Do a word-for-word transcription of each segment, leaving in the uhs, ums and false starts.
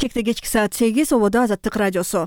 Кекте кечки саат сегиз, ободо Азаттык радиосу.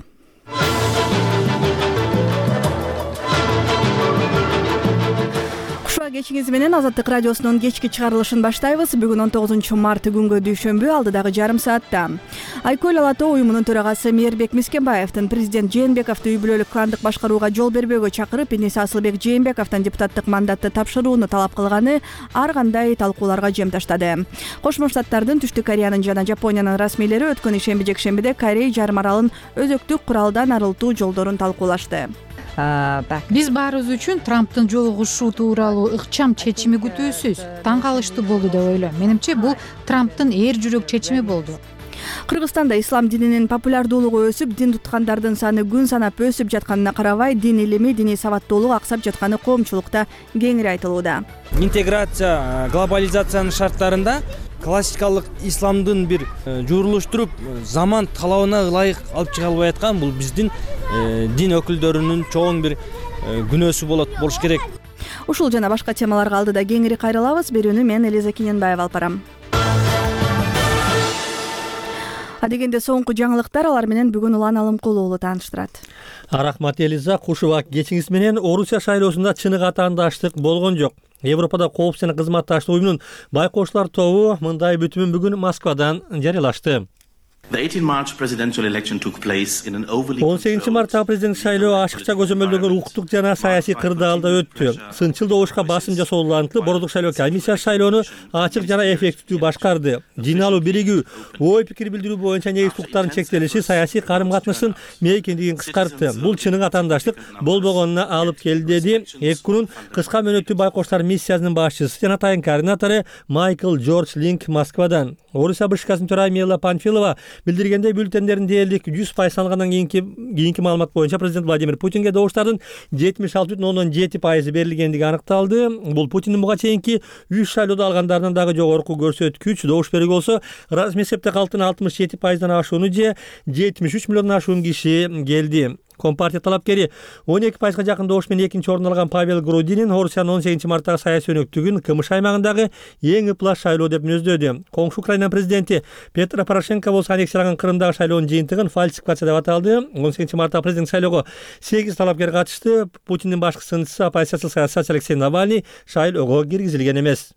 Кечиңиз менен Азаттык радиосунун кечки чыгарылышын баштайбыз. Бүгүн он тогузунчу март күнгө дүйшөмбү, алдыдагы жарым саатта Айкөл Ала Тоо уюмунун төрагасы Мээрбек Мискенбаевдин президент Жээнбековду үй бүлөлүк кландык башкарууга жол бербөөгө чакырып, энеси Асылбек Жээнбековдон депутаттык мандатты тапшырууну талап кылганы ар кандай талкууларга жем таштады. Кошмо Штаттардын, Түштүк Кореянын жана Жапониянын расмийлери өткөн ишемби жекшембиде Корей жарым аралын өзөктүк куралдан арылтуу жолдорун талкуулашты. Биз баарыбыз үчүн Трамптын жолугушуу тууралуу ыкчам чечими күтүүсүз таң калыштуу болду деп ойлойм. Менимче бул Трамптын эр жүрөк чечими болду. Кыргызстанда ислам дининин популярдуулугу өсүп, дин туткандардын саны күн санап өсүп жатканына карабай, дин илими, диний сабаттуулук аксап жатканы коомчулукта кеңири айтылууда. Интеграция, глобализациянын шарттарында классикалык исламдын бир журулуштуруп, заман талабына ылайык алып чыга албай аткан бул биздин дин өкүлдөрүнүн чоң бир күнөөсү болот болуш керек. Ушул жана башка темаларга алдыда кеңири кайрылабыз. Берүүнү мен Элиза Кененбаева алып барам. Адегенде соңку жаңылыктар, алар менен бүгүн Улан Алымкулуу тааныштырат. Рахмат Элиза, кушубак кечиңиз менен Орусия шайлоосунда чыныгы атаандаштык болгон жок. Европада коопсуз жана кызматташтык уюмунун байкоочулар тобу мындай бүтүмүн бүгүн Москвадан жарыялашты. он сегизинчи марттагы президенттик шайлоо ашыкча көзөмөлдөгөн укуктук жана саясий кырдаалда өттү. Сынчыл добушка басым жасоо улантылып, Бордук шайлоо комиссиясы шайлоону ачык жана эффективдүү башкарды. Жыйналуу биригүү, ой пикир билдирүү боюнча негизги укуктардын чектелиши саясий карым-катныштын мейкиндигин кыскартты. Бул чыныгы атаандаштык болбогонуна алып келди, деди эки күнүн кыска мөөнөттүү байкоочулар миссиясынын башчысы жана тайын координатору Майкл Джордж Линк Москвадан. Орусия башкасынын төрайымы Мила Панфилова билдиргендей, бюллетендердин дээрлик жүз пайыз саналгандан кийинки кийинки маалымат боюнча президент Владимир Путинге добуштардын жетимиш алты бүтүн ондон жети пайызы берилгендиги аныкталды. Бул Путиндин буга чейинки үч шайлоодо алгандарынан дагы жогорку көрсөткүч. Добуш берүүгө болсо расмий эсепте калктын алтымыш жети пайыздан ашууну же жетимиш үч миллиондон ашуун киши келди. Компартия талапкери он эки пайызга жакын добуш менен экинчи орунду алган Павел Грудинин Орусиянын он сегизинчи марттагы саясий өнөктүгүн КМШ аймагындагы эң ыплас шайлоо деп мүнөздөдү. Коңшу Украина президенти Петро Порошенко болсо аннексияланган Крымдагы шайлоонун жыйынтыгын фальсификация деп аталды. он сегизинчи марттагы президенттик шайлоого сегиз талапкер катышты. Путиндин башкы сынчысы оппозициялык саясатчы Алексей Навальный шайлоого киргизилген эмес.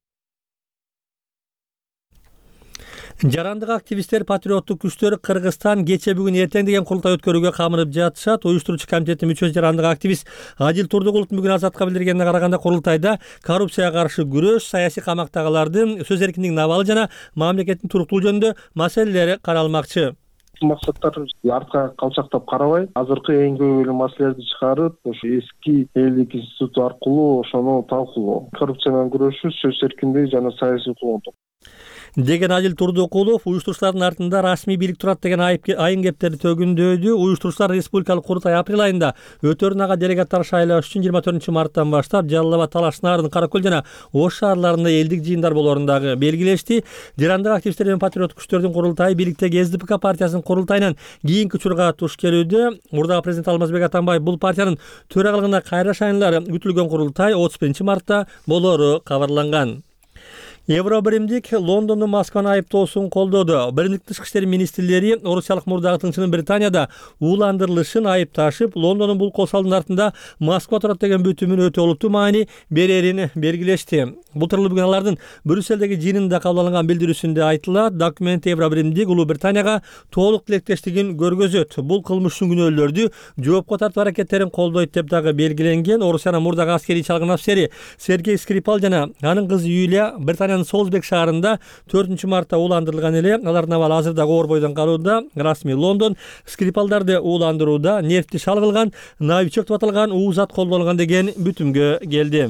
Жарандык активисттер, патриоттук күчтөр Кыргызстан кече бүгүн эртең деген курултай өткөрүүгө камырып жатышат. Уюштуруучу комитеттин мүчөсү жарандык активист Адил Турдугуловдун бүгүн Азатка билдиргенине караганда, курултайда коррупцияга каршы күрөш, саясий камактагылардын сөз эркиндигинин абалы жана мамлекеттин туруктуулугу жөнүндө маселелери каралмакчы. Максаттар артка калчактап карабай, азыркы эң көп эле маселелерди чыгарып, ошо эски элдик институт аркылуу ошону талкуулоо, коррупция менен күрөшүү, сөз эркиндиги жана саясий коомдук деген Адил Турдукулов уюштуруучулардын артында расмий бийлик турат деген айын кептерди төгүндөдү. Уюштуруучулар республикалык курултай апрель айында Өтөрүн ага делегаттар шайлаш үчүн жыйырма төртүнчү марттан баштап Жалал Абад, Талаш, Нарын, Каракөл жана Ош шаарларында элдик жыйындар болоорун дагы белгилешти. Жарандык активисттер менен патриоттук күчтөрдүн курултайы бийликтеги эс ди пи ка партиясынын курултайынан кийинки учурга туш келүүдө. Мурдагы президент Алмазбек Атамбаев бул партиянын төрагалыгына кайра шайланары күтүлгөн курултай отуз биринчи мартта болоору кабарланган. Евробиримдик Лондондун Москваны айыптоосун колдоду. Биримдик тышкы иштер министрлери орусиялык мурдагы тыңчынын Британияда ууландырылышын айыпташып, Лондондун бул кол салдын артында Москва турат деген бүтүмүн өтө олуттуу маани берерин белгилешти. Бул тууралуу бүгүн алардын Брюссельдеги жыйынында кабыл алынган билдирүүсүндө айтылат. Документ Евробиримдик Улуу Британияга толук тилектештигин көргөзөт. Бул кылмыш үчүн күнөөлөрдү жоопко тартуу аракеттерин колдойт деп дагы белгиленген. Орусиянын мурдагы аскерий чалгын афисери Сергей Скрипал жана анын кызы Юлия Британияны Солсбек шаарында төртүнчү мартта ууландырылган эле. Алардын абалы азырда оор бойдон калууда. Расмий Лондон Скрипалдарды ууландырууда нефти шалгылган, новичок деп аталган уузат колдонулган деген бүтүмгө келди.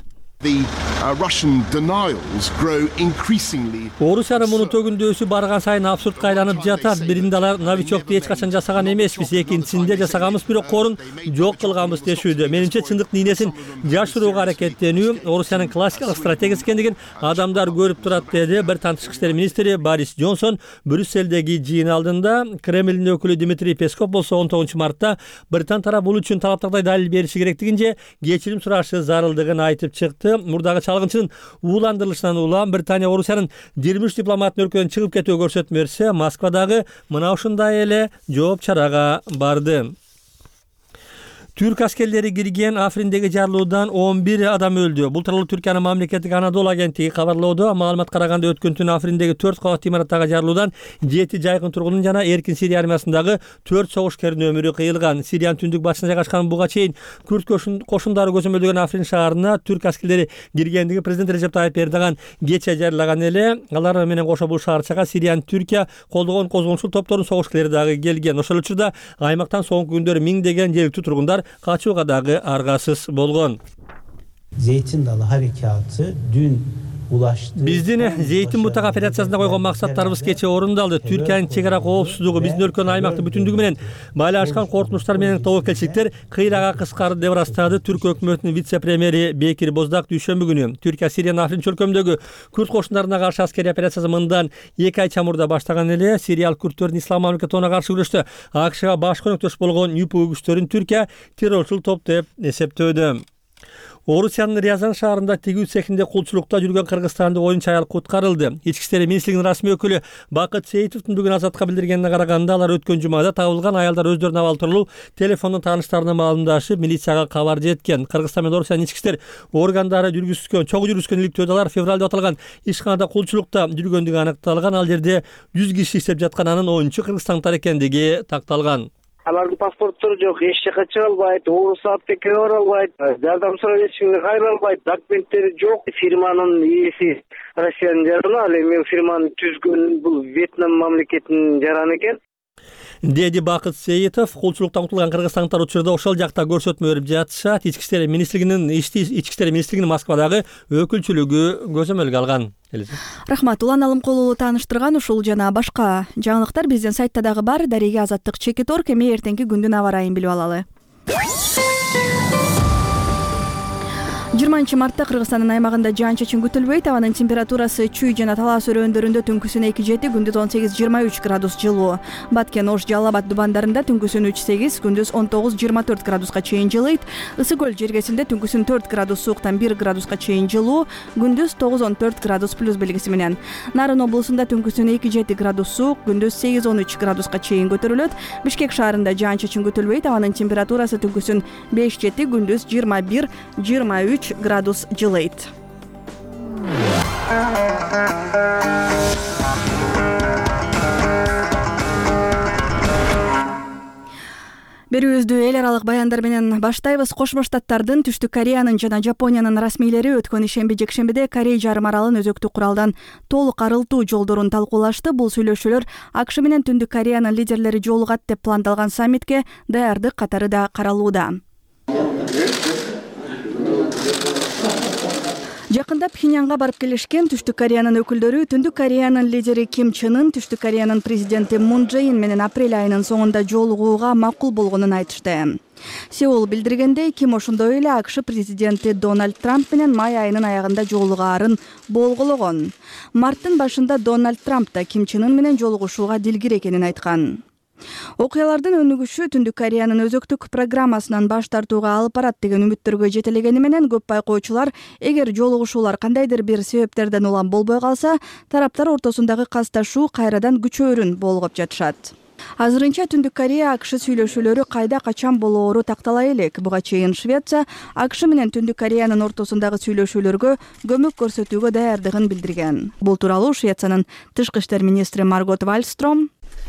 Орусиянын муну төгүндөөсү барган сайын абсурдка айланып жатат. Биринде алар новичокду эч качан жасаган эмеспиз, экинчисинде жасаганбыз, бирок корун жок кылганбыз дешүүдө. Менимче чындыктын ийнесин жашырууга аракеттенүү Орусиянын классикалык стратегиясы экендигин адамдар көрүп турат, деди Британ тышкы иштер министри Борис Джонсон Брюссельдеги жыйын алдында. Кремлдин өкүлү Дмитрий Песков болсо он тогузунчу мартта Британ тарабы бул үчүн талаптагыдай далил бериши керектигин же кечирим сурашы зарылдыгын айтып чыкты. башталды. Мурдагы чалгынчынын ууландырылышынан улам Британия Орусиянын жыйырма үч дипломатын өлкөдөн чыгып кетүүгө көрсөтмө берсе, Москвадагы мына ушундай эле жооп чарага барды. Түрк аскерлери кирген Африндеги жарылуудан он бир адам өлдү. Бул тууралуу Түркиянын мамлекеттик Анадолу агенттиги кабарлоодо. Маалымат караганда өткөн түнү Африндеги төрт кабаттуу имараттагы жарылуудан жети жайкын тургундун жана Эркин Сирия армиясындагы төрт согушкердин өмүрү кыйылган. Сириянын түндүк батышында жайгашкан буга чейин күрд кошундары көзөмөлдөгөн Африн шаарына түрк аскерлери киргендиги президент Режеп Тайып Эрдоган кече жарылаган эле. Алар менен кошо бул шаарчага Сириянын Түркия колдогон козгончул топтордун согушкерлери дагы келген. Ошол учурда аймактан соңку күндөрү миңдеген жергиликтүү тургундар kaçuğa dağı argasız bolgon. Zeytin Dalı Harekatı dün ulaştı. Биздин Зейтин бутак операциясында койгон максаттарыбыз кече орундалды. Түркиянын чек ара коопсуздугу, биздин өлкөнүн аймактык бүтүндүгү менен байланышкан коркунучтар менен тобокелчиликтер кыйрага кыскарды деп ырастады Түрк өкмөтүнүн вице-премьери Бекир Боздак дүйшөмбү күнү. Түркия Сириянын Африн чөлкөмдөгү күрд кошундарына каршы аскерий операциясы мындан эки ай чамурда баштаган эле. Сириялык күрдтөрдүн ислам мамлекетине каршы күрөштө АКШга баш көмөктөш болгон ЮПУ күчтөрүн Түркия террорчул топ деп эсептөөдө. Орусиянын Рязан шаарында тигүү цехинде кулчулукта жүргөн кыргызстандык оюнчу аял куткарылды. Ички иштер министрлигинин расмий өкүлү Бакыт Сейитовдун бүгүн Азатка билдиргенине караганда, алар өткөн жумада табылган аялдар өздөрүнө абал тууралуу телефондон тааныштарына маалымдашып, милицияга кабар жеткен. Кыргызстан менен Орусиянын ички иштер органдары жүргүзгөн, чогуу жүргүзгөн иликтөөдө алар февралда аталган ишканада кулчулукта жүргөндүгү аныкталган. Ал жерде жүз киши иштеп жаткан, анын оюнчу кыргызстандыктар экендиги такталган. Алардын паспорттору жок, эч жака чыга албайт, орус аптекеге бара албайт, жардам сурап эчкимге кайра албайт, документтери жок. Фирманын ээси Россиянын жараны, ал эми фирманы түзгөн бул Вьетнам мамлекетинин жараны экен. Деди Бакыт Сейитов, кулчулуктан кутулган кыргызстандыктар учурда ошол жакта көрсөтмө берип жатышат. Ички иштер министрлигинин ички иштер министрлигинин Москвадагы өкүлчүлүгү көзөмөлгө алган. Рахмат. Улан Алымкулуулу тааныштырган ушул жана башка жаңылыктар биздин сайтта дагы бар. Дареге Азаттык Чекит.орг. Эми эртеңки күндүн аба ырайын билип алалы. жыйырманчы мартта Кыргызстандын аймагында жаан-чачын күтүлбөйт. Абанын температурасы Чүй жана Талас өрөөндөрүндө түнкүсүн эки жети, күндүз он сегиз жыйырма үч градус жылуу. Баткен, Ош, Жалал Абад дубандарында түнкүсүн үч сегиз, күндүз он тогуз жыйырма төрт градуска чейин жылыйт. Ысык көл жергесинде түнкүсүн төрт градус сууктан бир градуска чейин жылуу, күндүз тогуз он төрт градус плюс белгиси менен. Нарын облусунда түнкүсүн эки жети градус суук, күндүз сегиз он үч градуска чейин көтөрүлөт. Бишкек шаарында жаан-чачын күтүлбөйт. Абанын температурасы түнкүсүн беш жети, күндүз жыйырма бир жыйырма үч градус жылыйт. Берүүбүздү эл аралык баяндар менен баштайбыз. Кошмо Штаттардын, Түштүк Кореянын жана Жапониянын расмийлери өткөн ишемби жекшембиде Корей жарым аралын өзөктүк куралдан толук арылтуу жолдорун талкуулашты. Бул сүйлөшүүлөр АКШ менен Түндүк Кореянын лидерлери жолугат деп пландалган саммитке даярдык катары да каралууда. Жакында Пхеньянга барып келишкен Түштүк Кореянын өкүлдөрү Түндүк Кореянын лидери Ким Чен Ын Түштүк Кореянын президенти Мун Чже Ин менен апрель айынын соңунда жолугууга макул болгонун айтышты. Сеул билдиргендей, Ким ошондой эле АКШ президенти Дональд Трамп менен май айынын аягында жолугаарын болголагон. Марттын башында Дональд Трамп да Ким Чен Ын менен жолугушууга дилгир экенин айткан. Окуялардын өнүгүшү Түндүк Кореянын өзөктүк программасынан баш тартууга алып барат деген үмүттөргө жетелегени менен көп байкоочулар, эгер жолугушуулар кандайдыр бир себептерден улам болбой калса, тараптар ортосундагы касташуу кайрадан күчөөрүн болгоп жатышат. Азырынча Түндүк Корея АКШ сүйлөшүүлөрү кайда качан болоору тактала элек. Буга чейин Швеция АКШ менен Түндүк Кореянын ортосундагы сүйлөшүүлөргө көмөк көрсөтүүгө даярдыгын билдирген. Бул тууралуу Швециянын тышкы иштер министри Маргот Вальстром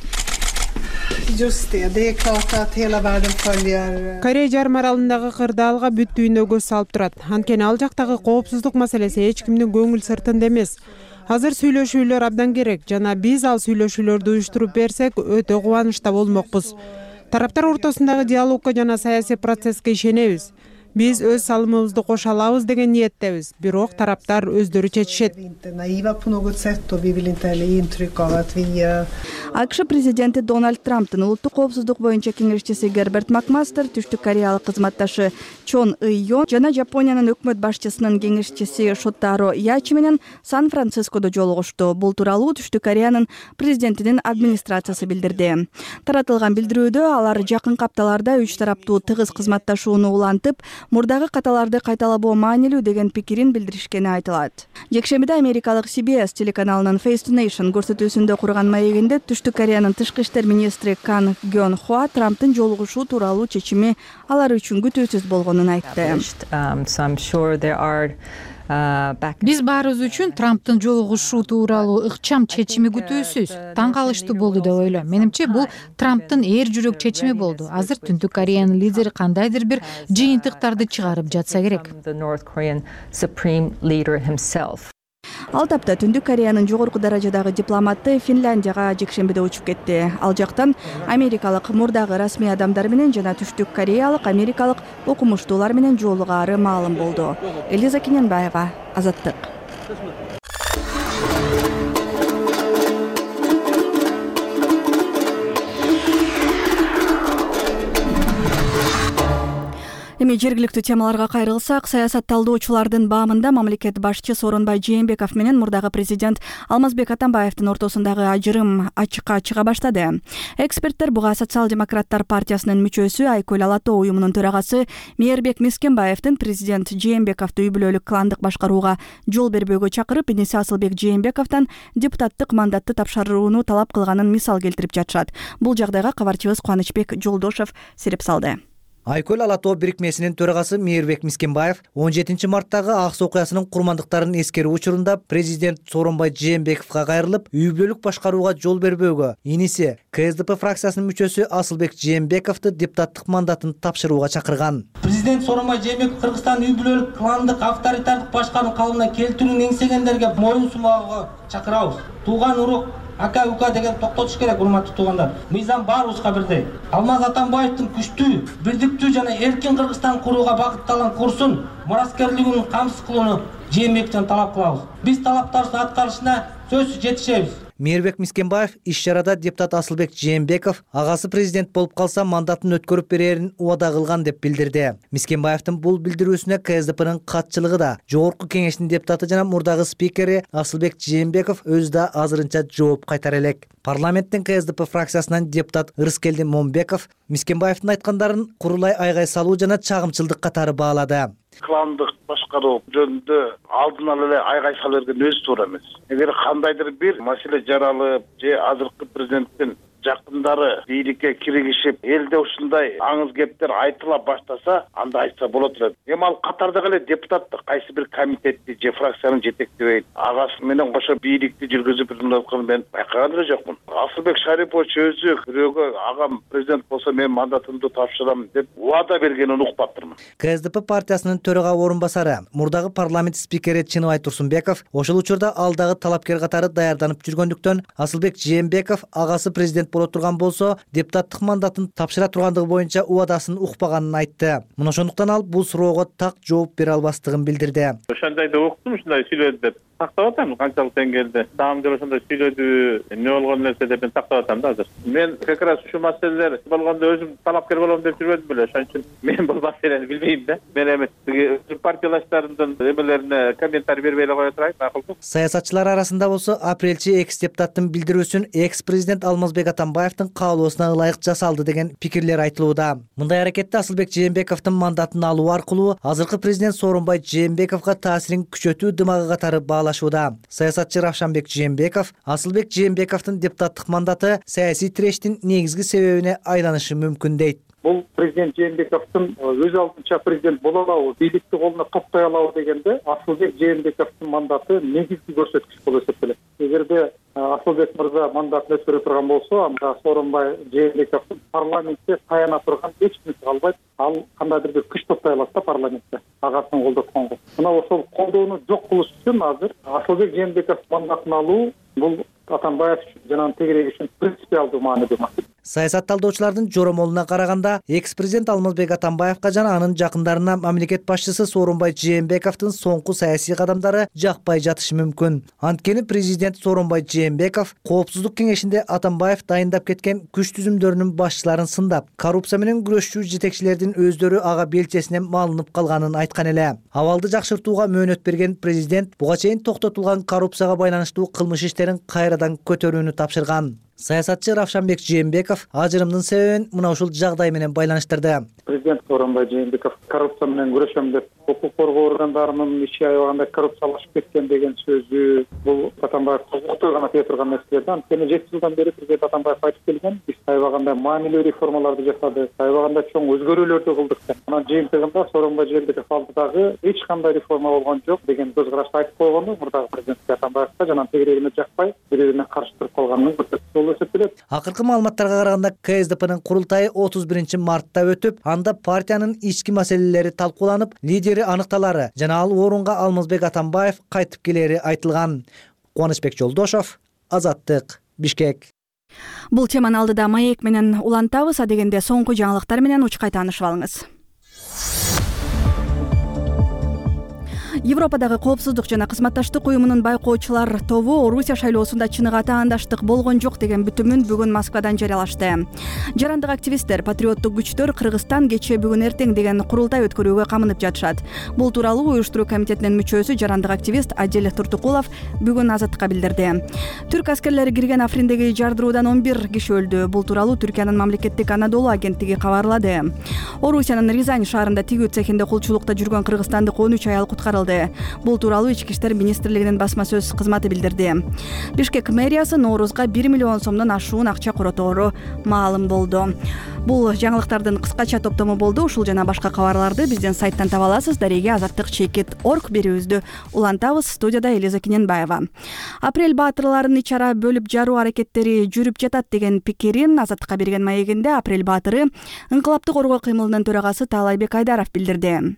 Корея жарым аралындагы кырдаалга бүт дүйнө көз салып турат. Анткени ал жактагы коопсуздук маселеси эч кимдин көңүл сыртында эмес. Азыр сүйлөшүүлөр абдан керек жана биз ал сүйлөшүүлөрдү уюштуруп берсек өтө кубанычта болмокпуз. Тараптар ортосундагы диалогко жана саясий процесске ишенебиз. Биз өз салымыбызды кошо алабыз деген ниеттебиз. Бирок тараптар өздөрү чечишет. АКШ президенти Дональд Трамптын улуттук коопсуздук боюнча кеңешчиси Герберт Макмастер, түштүк кореялык кызматташы Чон Ыйон жана Жапониянын өкмөт башчысынын кеңешчиси Шотаро Ячи менен Сан-Францискодо жолугушту. Бул тууралуу Түштүк Кореянын президентинин администрациясы билдирди. Таратылган билдирүүдө алар жакынкы апталарда үч тараптуу тыгыз кызматташууну улантып, мурдагы каталарды кайталабоо маанилүү деген пикирин билдиришкени айтылат. Жекшембиде америкалык Си Би Эс телеканалынын Face to Nation көрсөтүүсүндө курган маегинде Түштүк Кореянын тышкы иштер министри Кан Гён Хуа Трамптын жолугушуу тууралуу чечими алар үчүн күтүүсүз болгонун айтты. Биз баарыбыз үчүн Трамптын жолугушуу тууралуу ыкчам чечими күтүүсүз, таң калыштуу болду деп ойлойм. Менимче бул Трамптын эр жүрөк чечими болду. Азыр Түштүк Кореянын лидери кандайдыр бир жыйынтыктарды чыгарып жатса керек. Ал тапта Түндүк Кореянын жогорку даражадагы дипломаты Финляндияга жекшембиде учуп кетти. Ал жактан америкалык мурдагы расмий адамдар менен жана түштүк кореялык, америкалык окумуштуулар менен жолугаары маалым болду. Элиза Кененбаева, Азаттык. Эми жергиликтүү темаларга кайрылсак, саясат талдоочулардын баамында мамлекет башчы Сооронбай Жээнбеков менен мурдагы президент Алмазбек Атамбаевдин ортосундагы ажырым ачыкка чыга баштады. Эксперттер буга Социал-демократтар партиясынын мүчөсү Айкөл Алатоо уюмунун төрагасы Мээрбек Мискенбаевдин президент Жээнбековду үй бүлөлүк кландык башкарууга жол бербөөгө чакырып, иниси Асылбек Жээнбековдон депутаттык мандатты тапшырууну талап кылганын мисал келтирип жатышат. Бул жагдайга кабарчыбыз Кубанычбек Жолдошов сереп салды. Айкөл Алатоо бирикмесинин төрагасы Мээрбек Мискенбаев он жетинчи марттагы Акс окуясынын курмандыктарын эскерүү учурунда президент Сооронбай Жээнбековго кайрылып, үй бүлөлүк башкарууга жол бербөөгө, иниси Ка Эс Дэ Пэ фракциясынын мүчөсү Асылбек Жээнбековду депутаттык мандатын тапшырууга чакырган. Президент Сооронбай Жээнбеков Кыргызстан үй бүлөлүк кландык авторитардык башкаруу калыбына келтирүүнү эңсегендерге моюн сунууга чакырабыз. Тууган урук ака ука деген токтотуш керек, урматтуу туугандар. Мыйзам баарыбызга бирдей. Алмаз Атамбаевдин күчтүү, бирдиктүү жана эркин Кыргызстан курууга багытталган курсун мураскерлигин камсыз кылууну Жээнбековдон талап кылабыз. Биз талаптарыбыздын аткарылышына сөзсүз жетишебиз. Мээрбек Мискенбаев иш-чарада депутат Асылбек Жээнбеков агасы президент болуп калса мандатын өткөрүп берерин убада кылган деп билдирди. Мискенбаевдин бул билдирүүсүнө Ка Эс Дэ Пэнин катчылыгы да, жогорку кеңештин депутаты жана мурдагы спикери Асылбек Жээнбеков өзү да азырынча жооп кайтара элек. Парламенттин Ка Эс Дэ Пэ фракциясынан депутат Рыскелди Момбеков Мискенбаевдин айткандарын курулай айгай салуу жана чагымчылдык катары баалады. Кландык башкаруу жөнүндө алдын ала эле айгай сала берген өзү туура эмес. Эгер кандайдыр бир маселе жаралып, же азыркы президенттин жакындары бийликке киригишип, элде ушундай аңыз кептер айтыла баштаса, анда айтса болот эле. Эми ал катардагы эле депутат кайсы бир комитетти же фракцияны жетектебейт, агасы менен кошо бийликти жүргүзүп жатканын мен байкаган эле жокмун. Асылбек Шарипович өзү бирөөгө агам президент болсо мен мандатымды тапшырам деп убада бергенин уктаптырмын. Ка Эс Дэ Пэ партиясынын төрага орун басары, мурдагы парламент спикери Чыныбай Турсунбеков ошол учурда алдагы талапкер катары даярданып жүргөндүктөн Асылбек Жээнбеков агасы президент боло турган болсо, депутаттык мандатын тапшыра тургандыгы боюнча убадасын укпаганын айтты. Мына ошондуктан ал бул суроого так жооп бере албастыгын билдирди. Ошондойдо уктум, ушундай сүйлөдү деп тактап атам, канчалык деңгээлде. Дагы деле ошондой сүйлөдү, эмне болгон нерсе деп мен тактап атам да азыр. Мен как раз ушу маселелер болгондо өзүм талапкер болом деп жүрбөдүм беле, ошон үчүн мен бул маселени билбейм да. Мен эми партиялаштарымдын эмелерине комментарий бербей эле кое турайын, макулбу? Саясатчылар арасында болсо апрелчи экс депутаттын билдирүүсүн экс президент Алмазбек Атамбаевдин каалоосуна ылайык жасалды деген пикирлер айтылууда. Мындай аракетте Асылбек Жээнбековдун мандатын алуу аркылуу азыркы президент Сооронбай Жээнбековго таасирин күчөтүү дымагы катары баалашууда. Саясатчы Равшанбек Жээнбеков Асылбек Жээнбековдун депутаттык мандаты саясий тирештин негизги себебине айланышы мүмкүн дейт. Бул президент Жээнбековдун өз алдынча президент боло алабы, бийликти колуна каптай алабы дегенде Асылбек Жээнбековдун мандаты негизги көрсөткүч болуп эсептелет. Эгерде Асылбек мырза мандатын өткөрө турган болсо, анда Сооронбай Жээнбековдун парламентте таяна турган эч нерсе калбайт. Ал кандайдыр бир күч топтой алат да парламентте агасын колдотконго. Мына ошол колдоону жок кылыш үчүн азыр Асылбек Жээнбеков мандатын алуу бул Атамбаев жана тегерек үчүн принципиалдуу маанилүү маселе. Саясат талдоочулардын жоромолуна караганда, экс-президент Алмазбек Атамбаевка жана анын жакындарына мамлекет башчысы Сооронбай Жээнбековдун соңку саясий кадамдары жакпай жатышы мүмкүн. Анткени президент Сооронбай Жээнбеков Коопсуздук кеңешинде Атамбаев дайындап кеткен күч түзүмдөрүнүн башчыларын сындап, коррупция менен күрөшчү жетекчилердин өздөрү ага белчесинен малынып калганын айткан эле. Абалды жакшыртууга мөөнөт берген президент буга чейин токтотулган коррупцияга байланыштуу кылмыш иштерин кайрадан көтөрүүнү тапшырган. Саясатчы Равшанбек Жээнбеков ажырымдын себебин мына ушул жагдай менен байланыштырды. Президент Сооронбай Жээнбеков коррупция менен күрөшөм деп укук коргоо органдарынын иши аябаганда коррупциялашып кеткен деген сөзү бул Атамбаев укуктой гана тие турган нерсе. Анткени жети жылдан бери президент Атамбаев айтып келген, биз аябаганда маанилүү реформаларды жасадык, аябаганда чоң өзгөрүүлөрдү кылдык деп. Анан жыйынтыгында Сооронбай Жээнбеков алдыдагы эч кандай реформа болгон жок деген көз карашты айтып койгону мурдагы президент Атамбаевка жана тегерегине жакпай бири-бирине каршы туруп калганын көрсөттү. Акыркы маалыматтарга караганда КСДПнын курултайы отуз биринчи мартта өтүп, анда партиянын ички маселелери талкууланып, лидери аныкталары жана ал орунга Алмазбек Атамбаев кайтып келери айтылган. Кубанычбек Жолдошов, Азаттык, Бишкек. Бул теманы алдыда маек менен улантабыз, а дегенде соңку жаңылыктар менен учкай таанышып алыңыз. Европадагы коопсуздук жана кызматташтык уюмунун байкоочулар тобу Орусия шайлоосунда чыныгы таандаштык болгон жок деген бүтүмүн бүгүн Москвадан жарыялашты. Жарандык активисттер, патриоттук күчтөр Кыргызстан кечээ бүгүн эртең деген курултай өткөрүүгө камынып жатышат. Бул тууралуу уюштуруу комитетинин мүчөсү жарандык активист Адил Туртукулов бүгүн Азаттыкка билдирди. Түрк аскерлери кирген Африндеги жардыруудан он бир киши өлдү. Бул тууралуу Түркиянын мамлекеттик Анадолу агенттиги кабарлады. Орусиянын Рязань шаарында тигүү цехинде кулчулукта жүргөн кыргызстандык он үч аял куткарылды. Бул тууралуу Ички иштер министрлигинин басма сөз кызматы билдирди. Бишкек мэриясы Ноорузга бир миллион сомдон ашуун акча коротору маалым болду. Бул жаңылыктардын кыскача топтому болду. Ушул жана башка кабарларды биздин сайттан таба аласыз. Дареге азаттык чекит орг берүүбүздү улантабыз. Студияда Элиза Кененбаева. Апрель баатырларынын ичара бөлүп жаруу аракеттери жүрүп жатат деген пикирин Азаттыкка берген маегинде Апрель баатыры ыңкылаптык коргоо кыймылынын төрагасы Таалайбек Айдаров билдирди.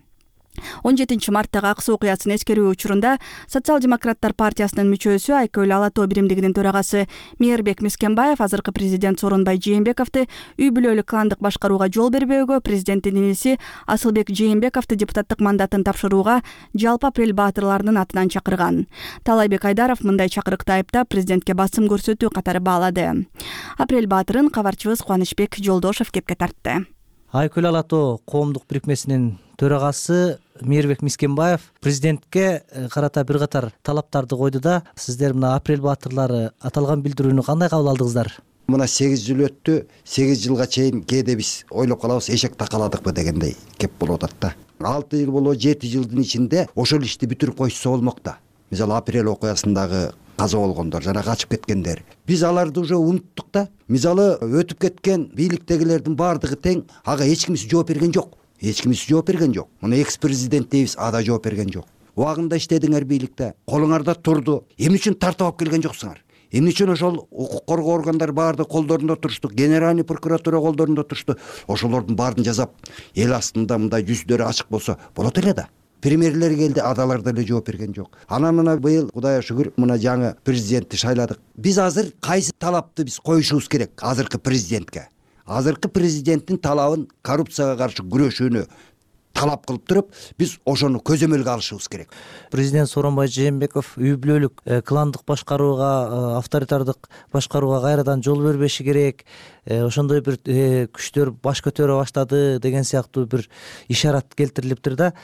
он жетинчи марттагы Ак Суу окуясын эскерүү учурунда Социал-демократтар партиясынын мүчөсү Айкөл Ала Тоо биримдигинин төрагасы Мээрбек Мискенбаев азыркы президент Сооронбай Жээнбековду үй бүлөлүк кландык башкарууга жол бербөөгө, президенттин иниси Асылбек Жээнбековду депутаттык мандатын тапшырууга жалпы Апрель баатырларынын атынан чакырган. Таалайбек Айдаров мындай чакырыкты айыптап президентке басым көрсөтүү катары баалады. Апрель баатырын кабарчыбыз Кубанычбек Жолдошов кепке тартты. Айкөл Ала Тоо коомдук бирикмесинин төрагасы Мээрбек Мискенбаев президентке карата бир катар талаптарды койду да, сиздер мына Апрель баатырлары аталган билдирүүнү кандай кабыл алдыңыздар? Мына сегиз жыл өттү, сегиз жылга чейин кээде биз ойлоп калабыз, эшек такаладыкпы дегендей кеп болуп атат да. алты жыл болобу, жети жылдын ичинде ошол ишти бүтүрүп койсо болмок да. Мисалы Апрель окуясындагы каза болгондор жана качып кеткендер. Биз аларды уже унуттук да. Мисалы өтүп кеткен бийликтегилердин баардыгы тең, ага эч кимиси жооп берген жок. Эч кимиси жооп берген жок. Муну экс-президент дейбиз, ада жооп берген жок. Убагында иштедиңер бийликте, колуңарда турду. Эмне үчүн тартып алып келген жоксуңар? Эмне үчүн ошол укук коргоо органдары баардыгы колдорунда турушту, генеральный прокуратура колдорунда турушту. Ошолордун баарын жасап, эл астында мындай жүздөрү ачык болсо болот эле да. Премьерлер келди, адалар деле жооп берген жок. Анан мына быйыл Кудайга шүгүр мына жаңы президентти шайладык. Биз азыр кайсы талапты биз коюшубуз керек азыркы президентке? Азыркы президенттин талабын коррупцияга каршы күрөшүүнү талап кылып туруп, биз ошону көзөмөлгө алышыбыз керек. Президент Сооронбай Жээнбеков үй бүлөлүк кландык башкарууга, авторитардык башкарууга кайрадан жол бербеши керек. Ошондой бир күчтөр баш көтөрө баштады деген сыяктуу бир ишарат келтирилиптир да.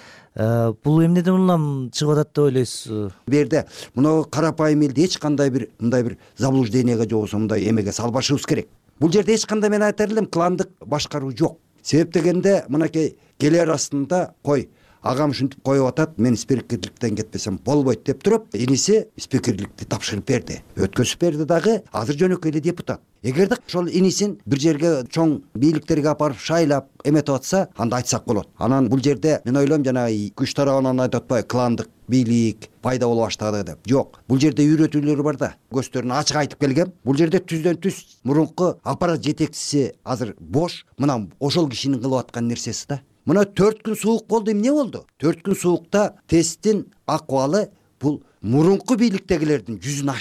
Бул эмнеден улам чыгып атат деп ойлойсуз? Бу жерде мына карапайым элди эч кандай бир мындай бир заблуждениеге же болбосо мындай эмеге салбашыбыз керек. Бул жерде эч кандай мен айтар элем кландык башкаруу жок. Себеп дегенде мынакей келер астында кой агам ушинтип коюп атат, мен спикерликтен кетпесем болбойт деп туруп, иниси спикерликти тапшырып берди. Өткөзүп берди дагы, азыр жөнөкөй эле депутат. Эгерде ошол инисин бир жерге чоң бийликтерге апарып шайлап эметип атса, анда айтсак болот. Анан бул жерде мен ойлойм жанагы күч тарабынан айтып атпайбы, кландык бийлик пайда боло баштады деп. Жок, бул жерде үйрөтүүлөр бар да. Көздөрүн ачык айтып келгем. Бул жерде түздөн түз мурунку аппарат жетекчиси азыр бош, мына ошол кишинин кылып аткан нерсеси да. Мына төрт күн суук болду, эмне болду? төрт күн суукта тесттин акыбалы бул мурунку бийликтегилердин жүзүн ачты.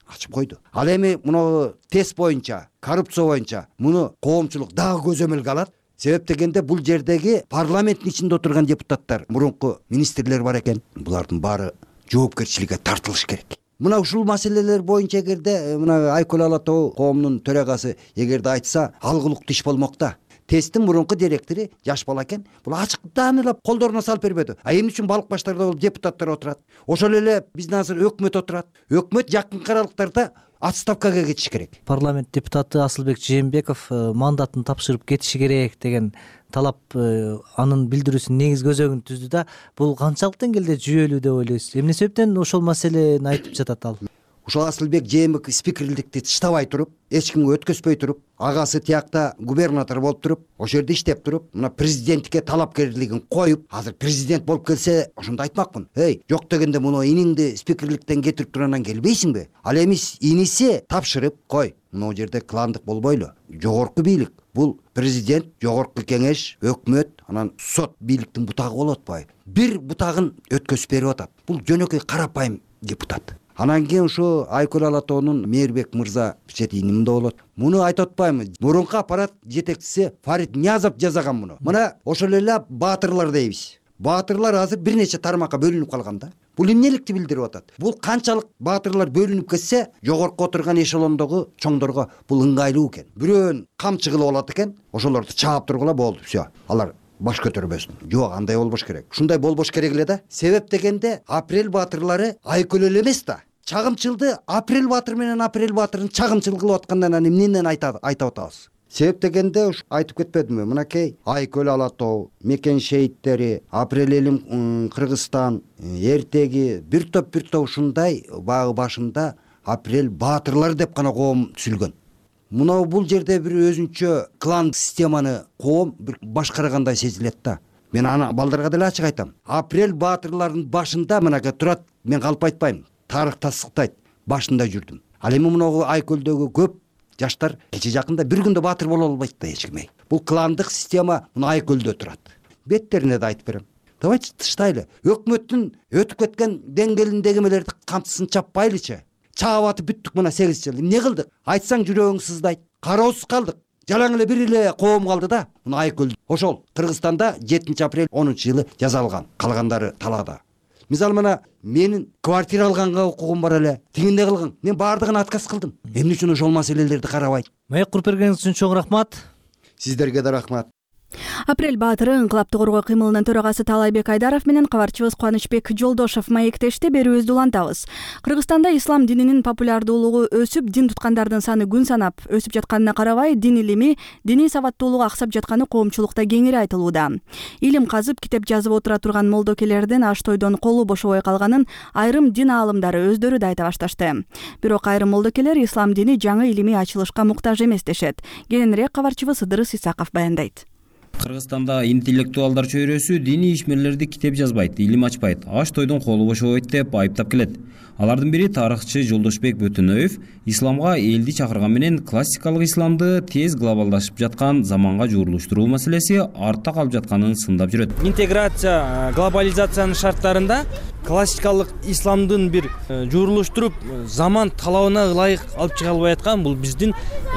ачып койду. Ал эми муну тест боюнча, коррупция боюнча муну коомчулук дагы көзөмөлгө алат. Себеп дегенде бул жердеги парламенттин ичинде отурган депутаттар, мурунку министрлер бар экен. Булардын баары жоопкерчиликке тартылыш керек. Мына ушул маселелер боюнча эгерде мына Айкөл Алатоо коомдун төрагасы эгерде айтса, алгылыктуу иш болмок да. Тесттин мурунку директору жаш бала экен. Бул ачыктан эле колдоруна салып бербеди. А эмне үчүн балык баштарда депутаттар отурат? Ошол эле биздин азыр өкмөт отурат. Өкмөт жакынкы аралыктарда отставкага кетиш керек. Парламент депутаты Асылбек Жээнбеков мандатын тапшырып кетиши керек деген талап анын билдирүүсүнүн негизги өзөгүн түздү да. Бул канчалык деңгээлде жүйөлүү деп ойлойсуз? Эмне себептен ошол маселени айтып жатат ал? Ушул Асылбек Жээнбеков спикерликти таштабай туруп, эч кимге өткөзбөй туруп, агасы тиякта губернатор болуп туруп, ошол жерде иштеп туруп, мына президенттикке талапкерлигин коюп, азыр президент болуп келсе, ошондо айтмакмын. Эй, жок дегенде муну иниңди спикерликтен кетирип туранан келбейсиңби? Ал эми иниси тапшырып кой. Мына жерде кландык болбойлу. Жогорку бийлик. Бул президент, жогорку кеңеш, өкмөт, анан сот бийликтин бутагы болуп атпайбы? Бир бутагын өткөзүп берип атат. Бул жөнөкөй карапайым депутат. Анан кийин ушу Айкөл Алатоонун Мээрбек мырза четинимде болот. Муну айтып атпаймынбы? Мурунку аппарат жетекчиси Фарид Ниязов жазаган муну. Мына ошол эле баатырлар дейбиз. Баатырлар азыр бир нече тармакка бөлүнүп калган да. Бул эмнеликти билдирип атат? Бул канчалык баатырлар бөлүнүп кетсе, жогорку отурган эшелондогу чоңдорго бул ыңгайлуу экен. Бирөөнүн камчы кылып алат экен, ошолорду чаап тургула болду. Все. Алар баш көтөрбөсүн. Жок, андай болбош керек. Ушундай болбош керек эле да. Себеп дегенде апрель баатырлары Айкөл эле эмес да. Чагымчылды апрель баатыр менен апрель баатырын чагымчыл кылып аткандан эмнеден айтып атабыз? Себеп дегенде уш айтып кетпедимби? Мынакей Айкөл Алатоо, Мекен шейиттери, апрель элим Кыргызстан, эртеги бир топ бир топ ушундай багы башында апрель баатырлар деп гана коом түзүлгөн. Мына бул жерде бир өзүнчө клан системаны коом бир башкаргандай сезилет да. Мен аны балдарга деле ачык айтам. Апрель баатырлардын башында мынакей турат, мен калп айтпайм. Тарых тасдыктайт, башында жүрдүм. Ал эми мунагу Айкөлдөгү көп жаштар кече жакында бир күндө баатыр боло албайт да эч ким. Бул кландык система муну Айкөлдө турат. Беттерине да айтып берем. Давайте тыштайлы. Өкмөттүн өтүп кеткен деңгээлиндеги эмелерди камчысын чаппайлычы. Чаап атып бүттүк мына сегиз жыл. Эмне кылдык? Айтсаң жүрөгүң сыздайт. Кароосуз калдык. Жалаң эле бир эле коом калды да. Муну Айкөл. Ошол Кыргызстанда жетинчи апрель онунчу жылы жазалган. Калгандары талаада. Мисалы мына менин квартира алганга укугум бар эле. Тигинде кылган. Мен баардыгын отказ кылдым. Эмне үчүн ошол маселелерди карабайт? Маек куруп бергениңиз үчүн чоң рахмат. Сиздерге да рахмат. Апрель баатыры ыңкылапты коргоо кыймылынын төрагасы Таалайбек Айдаров менен кабарчыбыз Кубанычбек Жолдошов маектешти. Берүүбүздү улантабыз. Кыргызстанда ислам дининин популярдуулугу өсүп, дин туткандардын саны күн санап өсүп жатканына карабай, дин илими, диний сабаттуулугу аксап жатканы коомчулукта кеңири айтылууда. Илим казып, китеп жазып отура турган молдокелердин аш тойдон колу бошобой калганын айрым дин аалымдары өздөрү да айта башташты. Бирок айрым молдокелер ислам дини жаңы илимий ачылышка муктаж эмес дешет. Кененирээк кабарчыбыз Ыдырыс Исаков баяндайт. Кыргызстанда интеллектуалдар чөйрөсү диний ишмерлерди китеп жазбайт, илим ачпайт, аш тойдон колу бошобойт деп айыптап келет. Алардын бири тарыхчы Жолдошбек Бөтөнөев исламга элди чакырган менен классикалык исламды тез глобалдашып жаткан заманга жуурулуштуруу маселеси артта калып жатканын сындап жүрөт. Интеграция, глобализациянын шарттарында классикалык исламдын бир жуурулуштуруп заман талабына ылайык алып чыга албай аткан бул биздин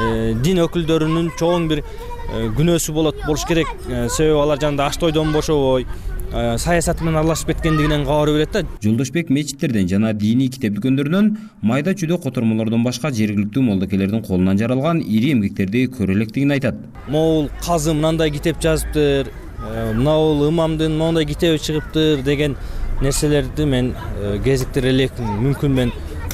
дин өкүлдөрүнүн чоң бир күнөөсү болот болуш керек. Себеби алар жанында аш тойдон бошобой, саясат менен аралашып кеткендигинен кабар берет да. Жолдошбек мечиттерден жана диний китеп дүкөндөрүнөн майда чүйдө котормолордон башка жергиликтүү молдокелердин колунан жаралган ири эмгектерди көрө электигин айтат. Могул казы мынандай китеп жазыптыр, мынау имамдын моундай китеби чыгыптыр деген нерселерди мен кезиктире элекмин. Мүмкүн мен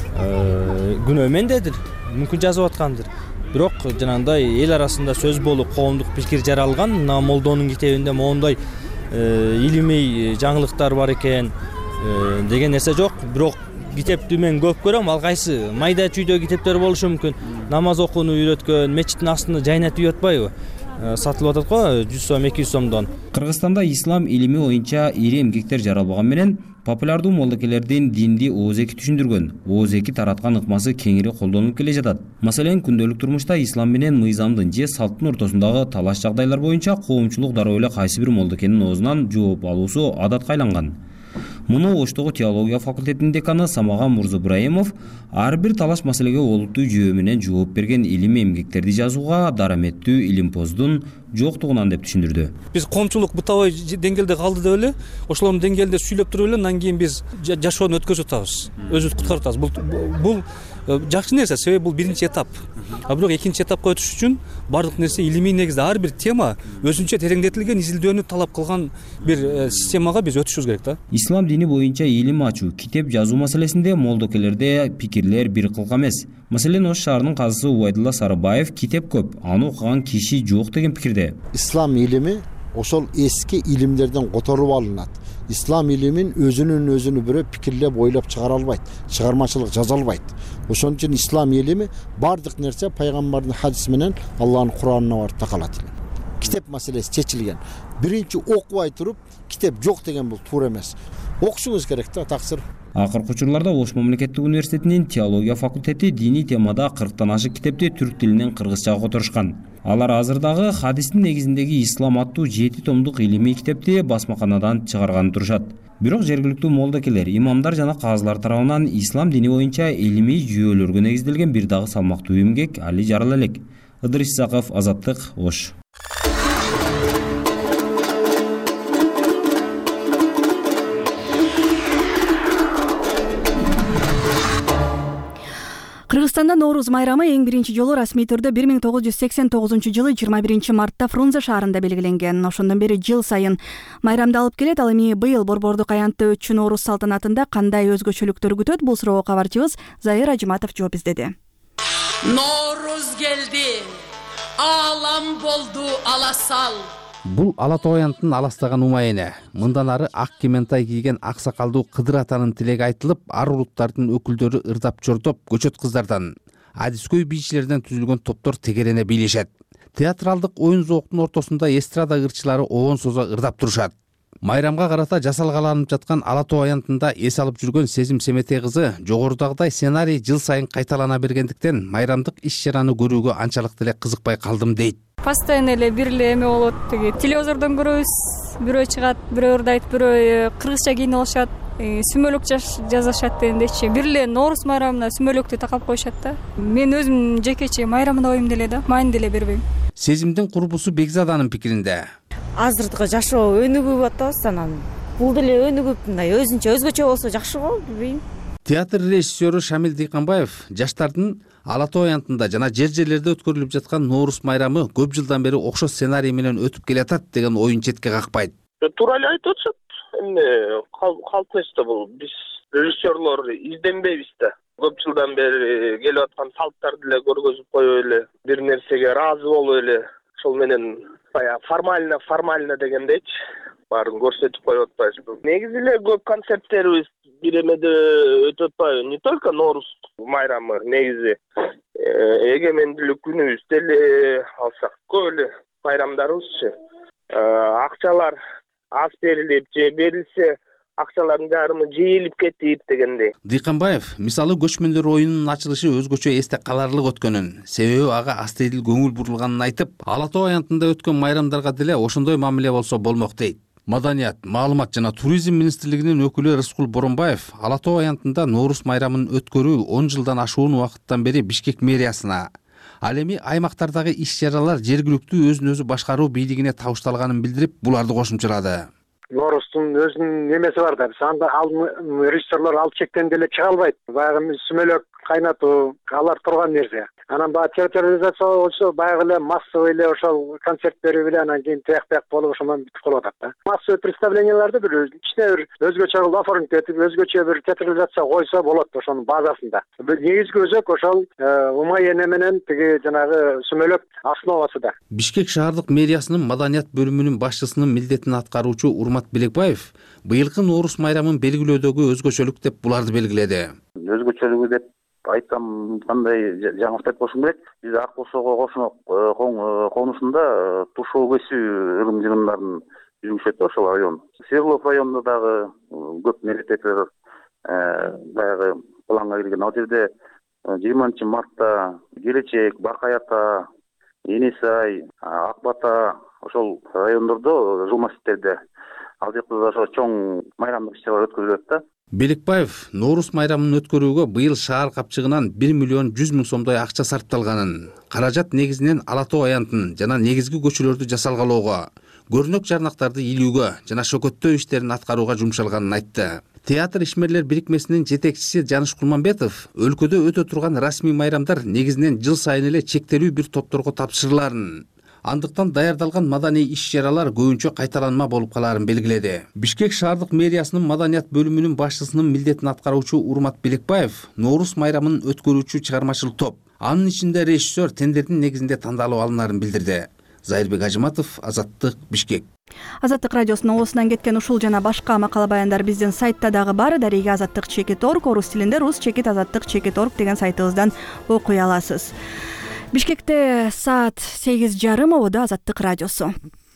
күнөө мендедир, мүмкүн жазып аткандыр. Бирок жанагындай эл арасында сөз болуп, коомдук пикир жаралган, мына молдонун китебинде моундай илимий жаңылыктар бар экен деген нерсе жок. Бирок китепти мен көп көрөм, ал кайсы майда чүйдө китептер болушу мүмкүн. Намаз окууну үйрөткөн, мечиттин астында жайнатып үй атпайбы? Сатылып атат го жүз сом, эки жүз сомдон. Кыргызстанда ислам илими боюнча ири эмгектер жаралбаган менен популярдуу молдокелердин динди ооз эки түшүндүргөн, ооз эки тараткан ыкмасы кеңири колдонулуп келе жатат. Маселен, күндөлүк турмушта ислам менен мыйзамдын же салттын ортосундагы талаш жагдайлар боюнча коомчулук дароо эле кайсы бир молдокенин оозунан жооп алуусу адатка айланган. Муну Оштогу теология факультетинин деканы Самаган Мурзабраимов ар бир талаш маселеге олуттуу жүйө менен жооп берген илимий эмгектерди жазууга дараметтүү илимпоздун жоктугунан деп түшүндүрдү. Биз коомчулук бытовой деңгээлде калды деп эле, ошолордун деңгээлде сүйлөп туруп эле андан кийин биз жашоону өткөзүп атабыз, өзүбүздү куткарып атабыз. Бул бул жакшы нерсе, себеби бул биринчи этап. А бирок экинчи этапка өтүш үчүн бардык нерсе илимий негизде ар бир тема өзүнчө тереңдетилген изилдөөнү талап кылган бир системага биз өтүшүбүз керек да. Ислам дини боюнча илим ачуу, китеп жазуу маселесинде молдокелерде пикирлер бир кылка эмес. Маселен, Ош шаарынын казысы Убайдулла Сарыбаев китеп көп, аны окуган киши жок деген пикирде. Ислам илими ошол эски илимдерден которуп алынат. Ислам илимин өзүнүн өзүнү бирөө пикирлеп ойлоп чыгара албайт, чыгармачылык жаза албайт. Ошон үчүн ислам илими бардык нерсе пайгамбардын хадиси менен Аллахтын Куранына барып такалат. Китеп маселеси чечилген. Биринчи окубай туруп китеп жок деген бул туура эмес. Окушуңуз керек да, таксыр. Акыркы учурларда Ош мамлекеттик университетинин теология факультети диний темада кырктан ашык китепти түрк тилинен кыргызчага которушкан. Алар азырдагы хадистин негизиндеги ислам аттуу жети томдук илимий китепти басмаканадан чыгарган турушат. Бирок жергиликтүү молдокелер, имамдар жана казылар тарабынан ислам дини боюнча илимий жүйөлөргө негизделген бир дагы салмактуу эмгек али жарала элек. Ыдырыс Исаков, Азаттык, Ош. Кыргызстанда Нооруз майрамы эң биринчи жолу расмий түрдө бир миң тогуз жүз сексен тогузунчу жылы жыйырма биринчи мартта Фрунзе шаарында белгиленген. Ошондон бери жыл сайын майрамды алып келет. Ал эми быйыл борбордук аянтта өтчү Нооруз салтанатында кандай өзгөчөлүктөр күтөт? Бул суроого кабарчыбыз Зайыр Ажыматов жооп издеди. Нооруз келди, алам болду аласал. Бул Ала Тоо аянтынын аластаган умайыны. Мындан ары ак кементай кийген ак сакалдуу Кыдыр атанын тилеги айтылып, ар улуттардын өкүлдөрү ырдап чордоп, көчөт кыздардан, адискөй бийчилерден түзүлгөн топтор тегерене бийлешет. Театралдык оюн зооктун ортосунда эстрада ырчылары оон созо ырдап турушат. Майрамга карата жасалгаланып жаткан Ала Тоо аянтында эс алып жүргөн Сезим Семетей кызы жогорудагыдай сценарий жыл сайын кайталана бергендиктен майрамдык иш-чараны көрүүгө анчалык деле кызыкпай калдым дейт. Постоянно эле бир эле эме болот. Теги телевизордон көрөбүз, бирөө чыгат, бирөө ырдайт, бирөө кыргызча кийинип алышат, сүмөлөк жазышат дегендейчи. Бир эле Нооруз майрамына сүмөлөктү такап коюшат да. Мен өзүм жекече майрамына оюм деле да, майн деле бербейм. Сезимдин курбусу Бекзаданын пикиринде. Азыркы жашоо өнүгүп атабыз, анан бул деле өнүгүп мындай өзүнчө өзгөчө болсо жакшы го, билбейм. Театр режиссеру Шамил Дыйканбаев жаштардын Ала Тоо аянтында жана жер жерлерде өткөрүлүп жаткан Нооруз майрамы көп жылдан бери окшош сценарий менен өтүп келатат деген оюн четке какпайт. Туура эле айтып атышат. Эми калп нерсе бул, биз режиссерлор изденбейбиз да. Көп жылдан бери келип аткан салттарды эле көргөзүп коюп эле, бир нерсеге ыраазы болуп эле, ошол менен баягы формально формально дегендейчи баарын көрсөтүп коюп атпайбыз. Негизи эле көп концерттерибиз бир эмеде өтүп атпайбы, не только Нооруз майрамы, негизи эгемендүүлүк күнүбүздө эле алсак, көп эле майрамдарыбызчы акчалар аз берилип же берилсе акчалардын жарымы жыйылып кетип дегендей. Дыйканбаев мисалы көчмөндөр оюнунун ачылышы өзгөчө эсте каларлык өткөнүн, себеби ага астейдил көңүл бурулганын айтып, Ала Тоо аянтында өткөн майрамдарга деле ошондой мамиле болсо болмок дейт. Маданият, маалымат жана туризм министрлигинин өкүлү Рыскул Боронбаев Ала Тоо аянтында Нооруз майрамын өткөрүү он жылдан ашуун убакыттан бери Бишкек мэриясына, ал эми аймактардагы иш-чаралар жергиликтүү өзүн өзү башкаруу бийлигине табышталганын билдирип, буларды кошумчалады. Нооруздун өзүнүн немеси бар да, анда режиссерлор ал чектен деле чыга албайт. Баягы сүмөлөк кайнатуу, алар турган нерсе. Анан баягы театрализация болсо баягы эле массовый эле ошол концерт берип эле анан кийин тияк-тияк болуп ошондон бүтүп калып атат да. Массовый представленияларды бир ичине бир өзгөчө кылып оформить этип, өзгөчө бир театрализация койсо болот ошонун базасында. Негизги өзөк ошол умай эне менен тиги жанагы сүмөлөк основасы да. Бишкек шаардык мэриясынын маданият бөлүмүнүн башчысынын милдетин аткаруучу Урмат Белекбаев быйылкы Нооруз майрамын белгилөөдөгү өзгөчөлүк деп буларды белгиледи. Өзгөчөлүгү деп айтсам кандай жаңылык айтып болушум керек. Биз Ак Босого кошмо конусунда тушоо кесүү ырым жыгындарын жүргүзүшөт ошол район. Свердлов районунда дагы көп мерекелер баягы планга кирген. Ал жерде жыйырманчы мартта Келечек, Баркай ата, Энисай, Ак Бата ошол райондордо жыл масжиттерде ал жакта да ошо чоң майрамдык иш чаралар өткөрүлөт да. Белекбаев Ноорус майрамын өткөрүүгө быйыл шаар капчыгынан бир миллион жүз миң сомдой акча сарпталганын, каражат негизинен Ала Тоо аянтын жана негизги көчөлөрдү жасалгалоого, көрнөк жарнактарды илүүгө жана шөкөттөө иштерин аткарууга жумшалганын айтты. Театр ишмерлер бирикмесинин жетекчиси Жаныш Кулманбетов өлкөдө өтө турган расмий майрамдар негизинен жыл сайын эле чектелүү бир топторго тапшырыларын, андыктан даярдалган маданий иш-чаралар көбүнчө кайталанма болуп калаарын белгиледи. Бишкек шаардык мэриясынын маданият бөлүмүнүн башчысынын милдетин аткаруучу Урмат Белекбаев Ноорус майрамын өткөрүүчү чыгармачыл топ, анын ичинде режиссер тендердин негизинде тандалып алынаарын билдирди. Зайырбек Ажыматов, Азаттык, Бишкек. Азаттык радиосунун оосунан кеткен ушул жана башка макала баяндар биздин сайтта дагы бар. Дареги азаттык чекит орг, орус тилинде рус чекит азаттык чекит орг деген сайтыбыздан окуй аласыз. Бишкекте саат сегиз жарым, ободо Азаттык радиосу.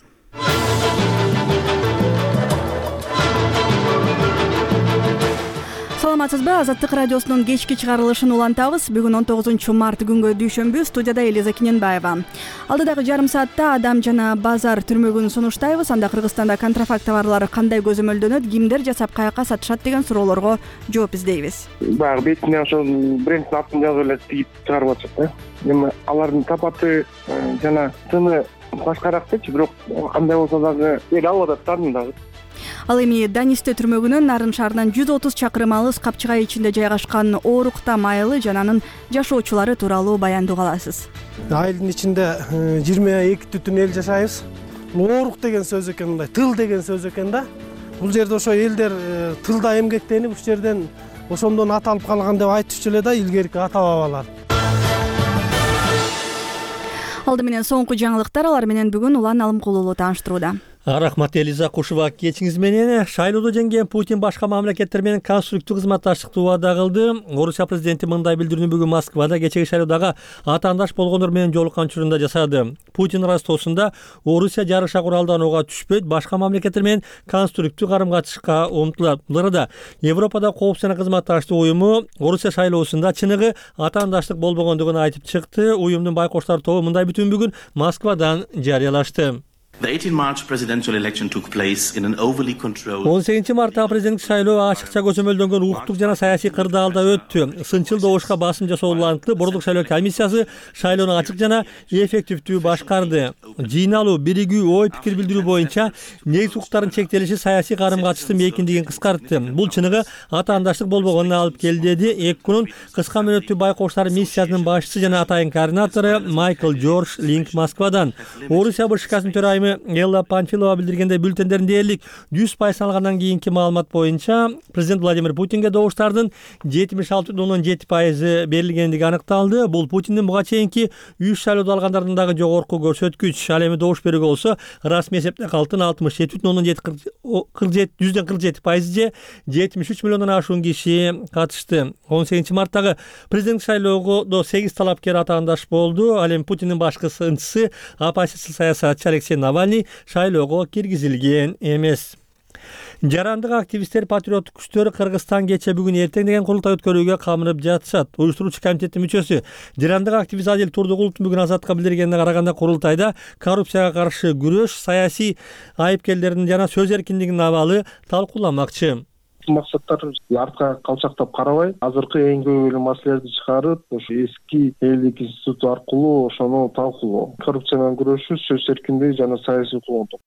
Саламатсызбы? Азаттык радиосунун кечки чыгарылышын улантабыз. Бүгүн он тогузунчу март күнгө дүйшөмбү, студияда Элиза Киненбаева. Алдыдагы жарым саатта Адам жана базар түрмөгүн сунуштайбыз. Анда Кыргызстанда контрафакт товарлары кандай көзөмөлдөнөт, кимдер жасап каяка сатышат деген суроолорго жооп издейбиз. Баягы бетине ошол брендтин атын жазып эле тигип чыгарып атышат да. Эми алардын тапаты жана сыны башкаракчы, бирок кандай болсо дагы эл алып атат дагы. Ал эми Данисте түрмөгүнүн Нарын шаарынан жүз отуз чакырым алыс капчыгай ичинде жайгашкан Оорукта майылы жана анын жашоочулары тууралуу баяндоо каласыз. Айылдын ичинде жыйырма эки түтүн эл жашайбыз. Оорук деген сөз экен, мындай тыл деген сөз экен да. Бул жерде ошо элдер тылда эмгектенип, ушул жерден ошондон аталып калган деп айтышчу эле да илгерки ата бабалар. Алды менен соңку жаңылыктар, алар менен бүгүн Улан Алымкулуулу тааныштырууда. Рахмат, Элиза Кушева. Кечиңиз менен шайлоодо жеңген Путин башка мамлекеттер менен конструктив кызматташтыкты убада кылды. Орусия президенти мындай билдирүүнү бүгүн Москвада кечеги шайлоодагы атаандаш болгондор менен жолуккан учурунда жасады. Путин Ростосунда Орусия жарыша куралдан ого түшпөйт, башка мамлекеттер менен конструктив карым-катышка умтулат. Буларда Европада коопсуздук жана кызматташтык уюму Орусия шайлоосунда чыныгы атаандаштык болбогондугун айтып чыкты. Уюмдун байкоштор тобу мындай бүтүн бүгүн Москвадан жарыялашты. он сегизинчи мартта президенттик шайлоо ачыкча көзөмөлдөнгөн укуктук жана саясий кырдаалда өттү. Сынчыл добушка басым жасоо уланты. Бордук шайлоо комиссиясы шайлоону ачык жана эффективдүү башкарды. Жыйналуу, биригүү, ой пикир билдирүү боюнча негизги укуктардын чектелиши саясий карым-катыштын мейкиндигин кыскартты. Бул чыныгы атаандаштык болбогонуна алып келди, деди эки күнүн кыска мөөнөттүү байкоштор миссиясынын башчысы жана атайын координатору Майкл Джордж Линк Москвадан. Орусия башкасынын төрайымы Элла Панфилова билдиргендей, бюллетендердин дээрлик жүз пайыз алгандан кийинки маалымат боюнча президент Владимир Путинге добуштардын жетимиш алты бүтүн ондон жети пайызы берилгендиги аныкталды. Бул Путиндин буга чейинки үч шайлоодо алгандардын дагы жогорку көрсөткүч. Ал эми добуш берүүгө болсо расмий эсепте калтын алтымыш жети бүтүн ондон жети жүздөн кырк жети пайыз же жетимиш үч миллиондон ашуун киши катышты. он сегизинчи марттагы президенттик шайлоого сегиз талапкер атаандаш болду. Ал эми Путиндин башкы сынчысы оппозиция саясатчы Алексей Навальный шайлоого киргизилген эмес. Жарандык активисттер, патриоттук күчтөр Кыргызстан кече бүгүн эртең деген курултай өткөрүүгө камырып жатышат. Уюштуруучу комитеттин мүчөсү жарандык активист Адил Турдугуловдун бүгүн Азатка билдиргенине караганда курултайда коррупцияга каршы күрөш, саясий айыпкерлердин жана сөз эркиндигинин абалы талкууламакчы. Максаттар артка калчактап карабай, азыркы эң көбөлүү маселелерди чыгарып, ошо эски элдик институт аркылуу ошону талкуулоо. Коррупция менен күрөшүү, сөз эркиндиги жана саясий коомдук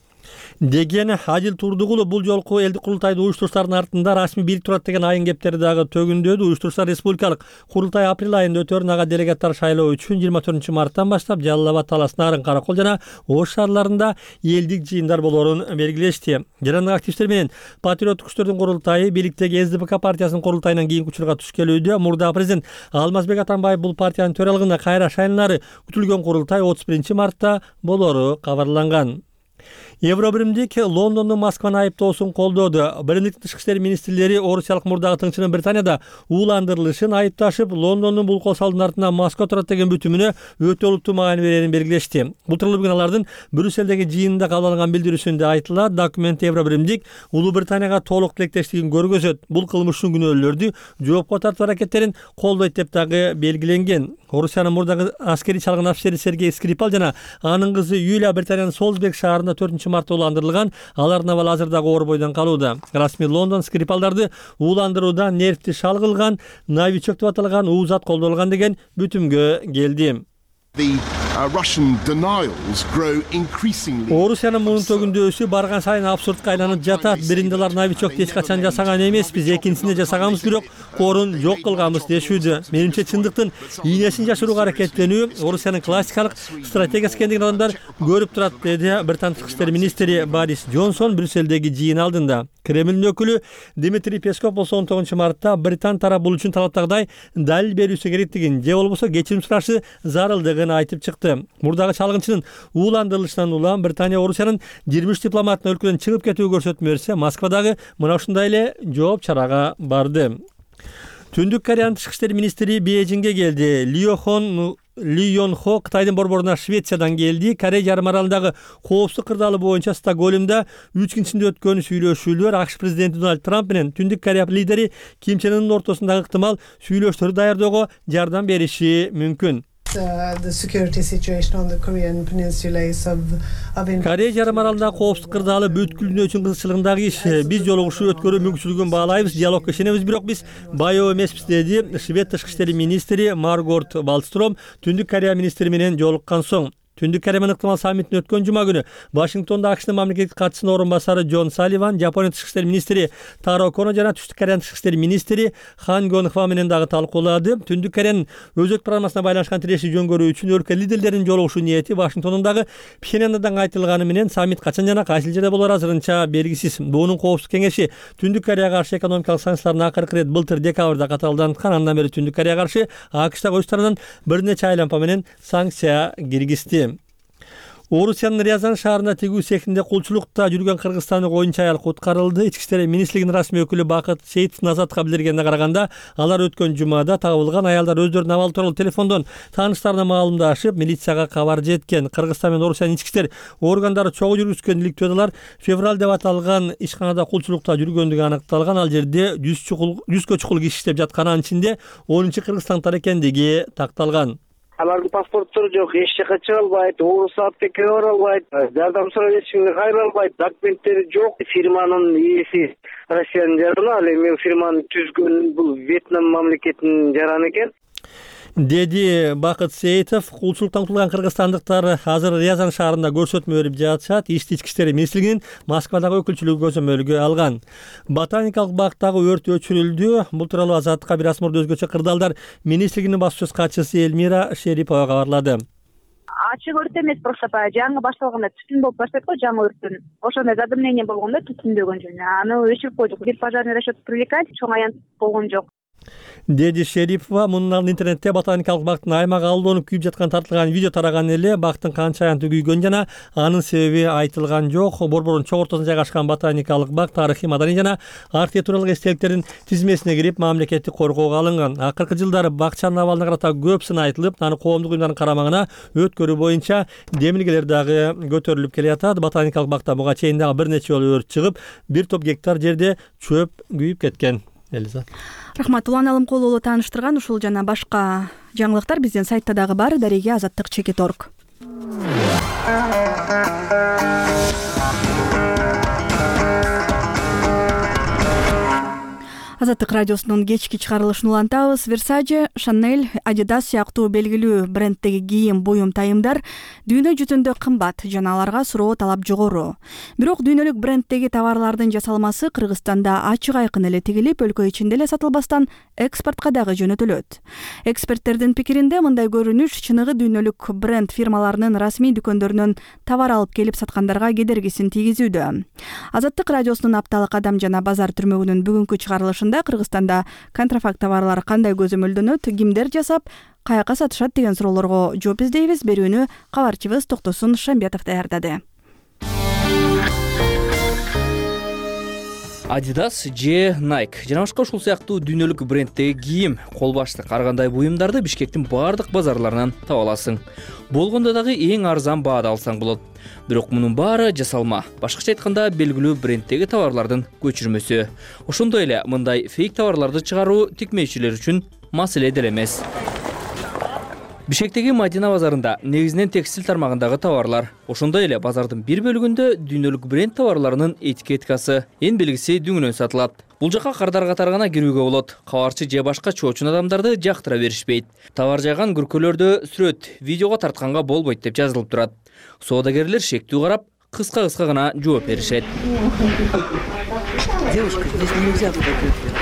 деген Адил Турдугулов бул жолку элдик курултайды уюштуруштардын артында расмий бийлик турат деген айын кептерди дагы төгүндөдү. Уюштуруштар республикалык курултай апрель айында өтөрүн, ага делегаттар шайлоо үчүн жыйырма төртүнчү марттан баштап Жалал Абад, Талас, Нарын, Каракол жана Ош шаарларында элдик жыйындар болорун белгилешти. Жарандык активисттер менен патриоттук күчтөрдүн курултайы бийликтеги эс дэ пэ ка партиясынын курултайынан кийинки учурга түшкөлүүдө. Мурда президент Алмазбек Атамбаев бул партиянын төралыгына кайра шайланары күтүлгөн курултай отуз биринчи мартта болору кабарланган. Евробиримдик Лондондун Москваны айыптоосун колдоду. Биримдиктин тышкы иштер министрлери орусиялык мурдагы тыңчынын Британияда ууландырылышын айыпташып, Лондондун бул кол салдын артынан Москва турат деген бүтүмүнө өтө олуттуу маани берерин белгилешти. Былтыр бүгүн алардын Брюссельдеги жыйынында кабыл алынган билдирүүсүндө айтылат, документ Евробиримдик Улуу Британияга толук тилектештигин көргөзөт. Бул кылмыштуу күнөөлөрдү жоопко тартуу аракеттерин колдойт деп дагы белгиленген. Орусиянын мурдагы аскерий чалгын офицери Сергей Скрипал жана анын кызы Юлия Британиянын Солсберг шаарында төртүнчү марта уландырылган. Алардын абалы азырдагы оор бойдон калууда. Расмий Лондон Скрипалдарды ууландыруудан нервти шалгылган, новичок деп аталган уузат колдолгон деген бүтүмгө келди. Орусиянын мунун төгүндөөсү барган сайын абсурдка айланып жатат. Биринде алар новичок эч качан жасаган эмеспиз, экинчисинде жасаганбыз, бирок корун жок кылганбыз дешүүдө. Менимче чындыктын ийнесин жашырууга аракеттенүү Орусиянын классикалык стратегиясы экендигин адамдар көрүп турат, деди Британ тышкы иштер министри Борис Джонсон Брюссельдеги жыйын алдында. Кремлдин өкүлү Дмитрий Песков болсо он тогузунчу мартта Британ тарап бул үчүн талаптагыдай далил берүүсү керектигин, же болбосо кечирим сурашы зарылдыгын айтып чыкты. Мурдагы чалгынчынын ууландырылышынан улам Британия Орусиянын жыйырма үч дипломатын өлкөдөн чыгып кетүүгө көрсөтмө берсе, Москвадагы мына ушундай эле жооп чарага барды. Түндүк Кореянын тышкы иштер министри Бейжиңге келди. Лиохон Ли Йон Хо Кытайдын борборуна Швециядан келди. Корей жарым аралындагы коопсуздук кырдаалы боюнча Стокгольмдо үч күн ичинде өткөн сүйлөшүүлөр АКШ президенти Дональд Трамп менен Түндүк Корея лидери Ким Чен Ындын ортосундагы ыктымал сүйлөшүүлөрдү даярдөөгө жардам бериши мүмкүн. Корея жарым аралындагы коопсуздук кырдаалы бүткүлдөө үчүн кызыкчылыгындагы иш. Биз жолугушуу өткөрүү мүмкүнчүлүгүн баалайбыз, диалогко ишенебиз, бирок биз баяу эмеспиз, деди Швед тышкы иштер министри Маргот Валстром Түндүк Корея министри менен жолуккан соң. Түндүк Корея менен ыктымал саммитин өткөн жума күнү Вашингтонда АКШнын мамлекеттик катчысынын орун басары Джон Салливан, Жапония тышкы иштер министри Таро Коно жана Түштүк Кореянын тышкы иштер министри Хан Гон Хва менен дагы талкуулады. Түндүк Кореянын өзөк программасына байланышкан тиреши жөн көрүү үчүн өлкө лидерлеринин жолугушуу ниети Вашингтондагы Пхеньяндан айтылганы менен саммит качан жана кайсы жерде болору азырынча белгисиз. Буунун коопсуздук кеңеши Түндүк Кореяга каршы экономикалык санкциялардын акыркы ирет былтыр декабрда каталданткан. Андан бери Түндүк Кореяга каршы АКШ өз тарабынан бир нече айлампа менен санкция киргизди. Орусиянын Рязань шаарында тигүү цехинде кулчулукта жүргөн кыргызстандык оюнчу аял куткарылды. Ички иштер министрлигинин расмий өкүлү Бакыт Сейитов Назатка билдиргенине караганда, алар өткөн жумада табылган аялдар өздөрүнүн абалы тууралуу телефондон тааныштарына маалымдашып, милицияга кабар жеткен. Кыргызстан менен Орусиянын ички иштер органдары чогуу жүргүзгөн иликтөөдө алар февраль деп аталган ишканада кулчулукта жүргөндүгү аныкталган. Ал жерде жүзгө чукул киши иштеп жаткан, анын ичинде онунчу кыргызстандыктар экендиги такталган. Алардын паспорттору жок, эч жака чыга албайт, орус аптекке бара албайт, жардам сурап эч кимге кайра албайт, документтери жок. Фирманын ээси Россиянын жараны, ал эми фирманы түзгөн бул Вьетнам мамлекетинин жараны экен, деди Бакыт Сейитов. Кулчулуктан кутулган кыргызстандыктар азыр Рязань шаарында көрсөтмө берип жатышат. Ички иштер министрлигинин Москвадагы өкүлчүлүгү көзөмөлгө алган. Ботаникалык бактагы өрт өчүрүлдү. Бул тууралуу Азаттыкка бир аз мурда өзгөчө кырдаалдар министрлигинин басчысы катчысы Эльмира Шерипова кабарлады. Ачык өрт эмес, просто жаңы башталганда түтүн болуп баштайт го, жаңы өрттөн. Ошондой задымнение болгондо түтүндөгөн жөн. Аны өчүрүп койдук. Бир пожарный расчет привлекать, чоң аян болгон жок, деди Шерипова. Мунун алдын интернетте ботаникалык бактын аймагы алданып күйүп жаткан тартылган видео тараган эле. Бактын канча аянты күйгөн жана анын себеби айтылган жок. Борбордун чоң ортосунда жайгашкан ботаникалык бак тарыхый, маданий жана архитектуралык эстеликтердин тизмесине кирип мамлекеттик коргоого алынган. Акыркы жылдары бакчанын абалына карата көп сын айтылып, аны коомдук уюмдардын карамагына өткөрүү боюнча демилгелер дагы көтөрүлүп келе жатат. Ботаникалык бакта буга чейин дагы бир нече жолу өрт чыгып, бир топ гектар жерде чөп күйүп кеткен. Элиза. Рахмат, Улан Алымкулуулу тааныштырган ушул жана башка жаңылыктар биздин сайтта дагы бар. Дареге азаттык чекит точка орг. Азаттык радиосунун кечки чыгарылышын улантабыз. Versace, Chanel, Adidas сыяктуу белгилүү бренддеги кийим, буюм, тайымдар дүйнө жүзүндө кымбат жана аларга суроо талап жогору. Бирок дүйнөлүк бренддеги товарлардын жасалмасы Кыргызстанда ачык айкын эле тигилип, өлкө ичинде эле сатылбастан экспортко дагы жөнөтүлөт. Эксперттердин пикиринде мындай көрүнүш чыныгы дүйнөлүк бренд фирмаларынын расмий дүкөндөрүнөн товар алып келип саткандарга кедергисин тийгизүүдө. Азаттык радиосунун апталык адам жана базар түрмөгүнүн бүгүнкү чыгарылышында Кыргызстанда контрафакт товарлар кандай көзөмөлдөнөт, кимдер жасап, каяка сатышат деген суроолорго жооп издейбиз. Берүүнү кабарчыбыз Токтосун Шамбетов даярдады. Adidas же Nike жана башка ушул сыяктуу дүйнөлүк бренддеги кийим, кол баштык ар кандай буюмдарды Бишкектин бардык базарларынан таба аласың. Болгондо дагы эң арзан баада алсаң болот. Бирок мунун баары жасалма. Башкача айтканда белгилүү бренддеги товарлардын көчүрмөсү. Ошондой эле мындай фейк товарларды чыгаруу тикмечилер үчүн маселе деле эмес. Бишкектеги Мадина базарында негизинен текстиль тармагындагы товарлар, ошондой эле базардын бир бөлүгүндө дүйнөлүк бренд товарларынын этикеткасы, эн белгиси дүңүнөн сатылат. Бул жака кардар катары гана кирүүгө болот. Кабарчы же башка чоочун адамдарды жактыра беришпейт. Товар жайган күркөлөрдө сүрөт, видеого тартканга болбойт деп жазылып турат. Соодагерлер шектүү карап, кыска-кыска гана жооп беришет. Девушка, здесь нельзя фотографировать.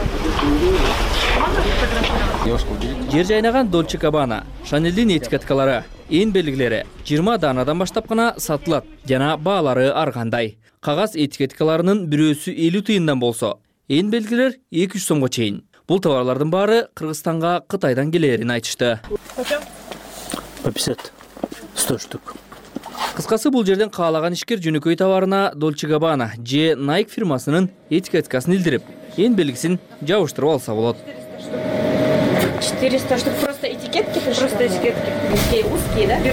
Жер жайнаган Dolce Gabbana, Chanel'дин этикеткалары, эн белгилери жыйырма даанадан баштап гана сатылат жана баалары ар кандай. Кагаз этикеткаларынын бирөөсү элүү тыйындан болсо, эн белгилер эки жүз сомго чейин. Бул товарлардын баары Кыргызстанга Кытайдан келерин айтышты. по пятьдесят сто штук. Кыскасы бул жерден каалаган ишкер жөнөкөй товарына Dolce Gabbana же Nike фирмасынын этикеткасын илдирип, эн белгисин жабыштырып алса болот. четыреста штук просто этикетки, просто этикетки. Такие узкие, да?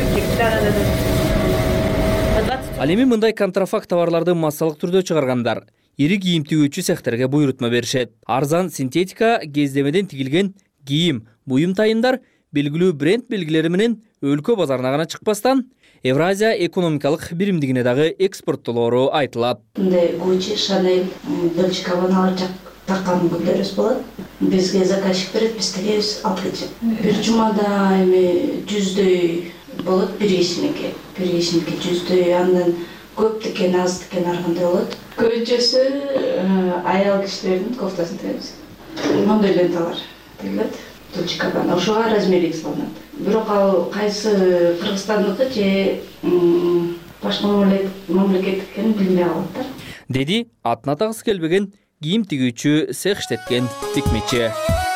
Да. Ал эми мындай контрафакт товарларды массалык түрдө чыгаргандар ири кийим тигүүчү цехтерге буйрутма беришет. Арзан синтетика, кездемеден тигилген кийим, буюм тайымдар белгилүү бренд белгилери менен өлкө базарына гана чыкпастан Евразия экономикалык биримдигине дагы экспорттолору айтылат. Мындай Gucci, Chanel, Dolce Gabbana таккан күндөрүбүз болот. Бизге заказчик берет, биз тигебиз, алып кетет. Бир жумада эми жүздөй болот, бир ишиники, бир ишиники жүздөй, андан көп декен, аз декен ар кандай болот. Көбүнчөсү аял кишилердин кофтасын тигебиз. Мондой ленталар тигилет. Dolce Gabbana ошого размери салынат. Бирок ал кайсы Кыргызстандыкы же башка мамлекеттики экенин билбей калат. Деди атына тагысы келбеген кийим тигүүчү цех иштеткен тикмечи.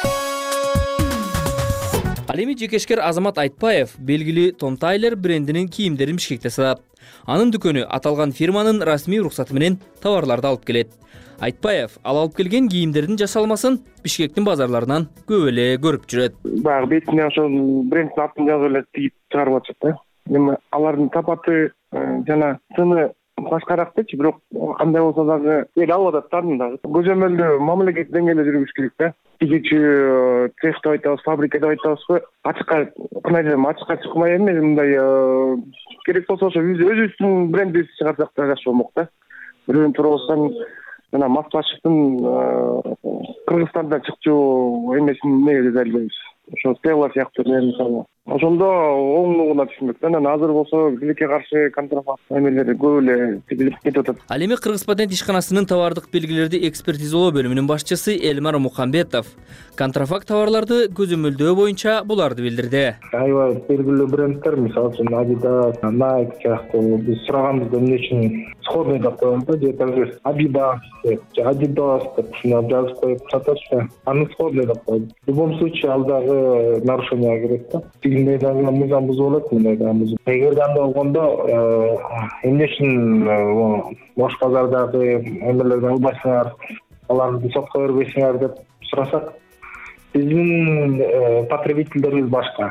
Ал эми жекешкер Азамат Айтпаев белгилүү Tom Tailor брендинин кийимдерин Бишкекте сатат. Анын дүкөнү аталган фирманын расмий уруксаты менен товарларды алып келет. Айтпаев ал алып келген кийимдердин жасалмасын Бишкектин базарларынан көп эле көрүп жүрөт. Баягы бетине ошол брендтин атын жазып эле тигип чыгарып атышат да. Эми алардын сапаты жана сыны башкаракчы, бирок кандай болсо дагы эл алып атат да аны дагы. Көзөмөлдүү мамлекет деңгээлде жүрүш керек да. Тигичи цех деп айтабыз, фабрика деп айтабызбы? Ачыкка кынайдым, ачыкка чыкмай эмес, мындай керек болсо ошо өзүбүздүн брендибизди чыгарсак да жакшы болмок да. Бирөөнү турбастан жана массаштын Кыргызстандан чыкчу эмесин эмнеге далилбейбиз. Ошо Стелла сыяктуу мисалы. Ошондо оңдугуна түшүнбөк. Анан азыр болсо билекке каршы контрафакт эмелери көп эле тигилип кетип атат. Ал эми Кыргыз патент ишканасынын товардык белгилерди экспертизалоо бөлүмүнүн башчысы Элмар Мухамбетов контрафакт товарларды көзөмөлдөө боюнча буларды билдирди. Аябай белгилүү бренддер, мисалы үчүн Adidas, Nike сыяктуу биз сураганбызда эмне үчүн сходный деп коебуз да, же также Adidas, же Adidas деп ушундай жазып коюп сатат. Аны сходный деп коебуз. В любом случае ал дагы нарушение кирет да. Тигиндей дагы мыйзам бузулат, мындай дагы бузулат. Эгер андай болгондо эмне үчүн бош базардагы эмелерден албайсыңар, аларды сотко бербейсиңер деп сурасак, биздин потребительдерибиз башка.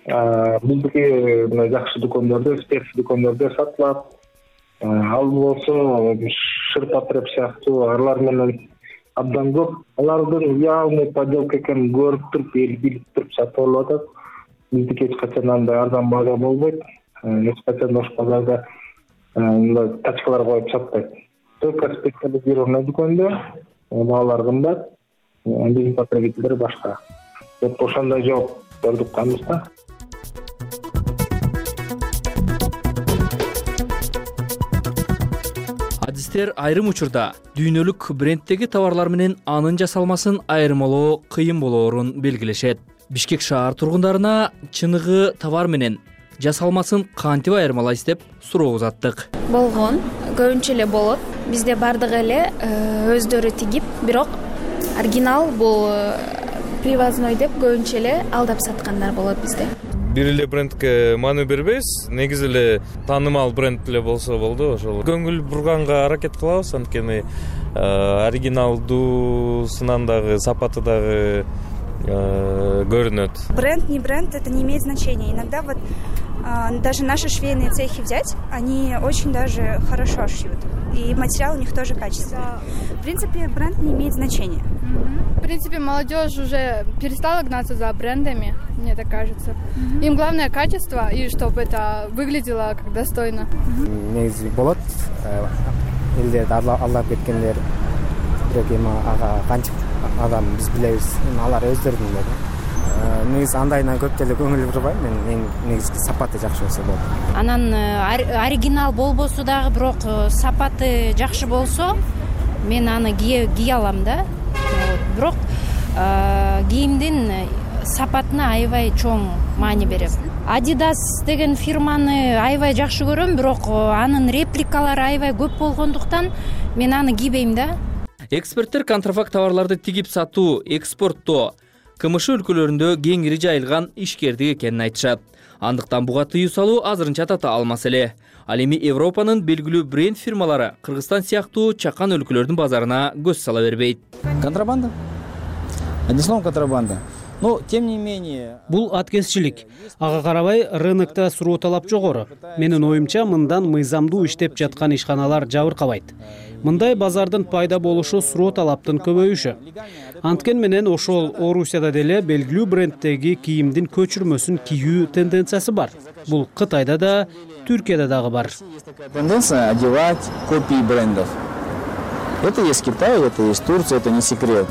Биздики мына жакшы дүкөндөрдө, спец дүкөндөрдө сатылат. Ал болсо Ширпотреб сыяктуу алар менен абдан көп. Алардын явный подделка экенин көрүп туруп, эл билип туруп сатып алып атат. Биздики эч качан андай арзан баада болбойт. Эч качан ош базарда мындай тачкалар коюп сатпайт. Только специализированный дүкөндө баалар кымбат, биздин потребительдер башка. Деп ошондой жооп бердик камызда. Адистер айрым учурда дүйнөлүк бренддеги товарлар менен анын жасалмасын айырмалоо кыйын болоорун белгилешет. Бишкек шаар тургундарына чыныгы товар менен жасалмасын кантип айырмалайсыз деп суроо узаттык. Болгон, көбүнчө эле болот. Бизде бардыгы эле өздөрү тигип, бирок оригинал бул привозной деп көбүнчө эле алдап саткандар болот бизде. Бир эле брендке маанай бербейбиз. Негизи эле таанымал бренд эле болсо болду. Ошол көңүл бурганга аракет кылабыз, анткени оригиналдуусунан дагы сапаты дагы көрүнөт. Бренд, не бренд, это не имеет значения. Иногда вот Даже наши швейные цехи взять, они очень даже хорошо шьют. И материал у них тоже качественный. В принципе, бренд не имеет значения. В принципе, молодежь уже перестала гнаться за брендами, мне так кажется. Mm-hmm. Им главное качество, и чтобы это выглядело как достойно. Негизи болот, элдерди алдап кеткендер, бирок эми ага канча адам биз билебиз, алар өздөрүнүн эле. Негизи андайына көп деле көңүл бурбайм мен, эң негизги сапаты жакшы болсо болот. Анан оригинал болбосо дагы, бирок сапаты жакшы болсо, мен аны кие алам да. Бирок кийимдин сапатына аябай чоң маани берем. Adidas деген фирманы аябай жакшы көрөм, бирок анын репликалары аябай көп болгондуктан мен аны кийбейм да. Эксперттер контрафакт товарларды тигип сатуу, экспорттоо КМШ өлкөлөрүндө кеңири жайылган ишкердик экенин айтышат. Андыктан буга тыюу салуу азырынча тата алмас эле. Ал эми Европанын белгилүү бренд фирмалары Кыргызстан сыяктуу чакан өлкөлөрдүн базарына көз сала бербейт. Контрабанда? Одним словом, контрабанда. Но, тем не менее... Бул аткезчилик. Ага карабай, рынокто суроо талап жогору. Менин оюмча, мындан мыйзамдуу иштеп жаткан ишканалар жабыркабайт. Мындай базардын пайда болушу суроо талаптын көбөйүшү. Анткен менен ошол Орусияда деле белгилүү бренддеги кийимдин көчүрмөсүн кийүү тенденциясы бар. Бул Кытайда да, Түркияда дагы бар. Тенденция одевать копии брендов. Это есть Китай, это есть Турция, это не секрет.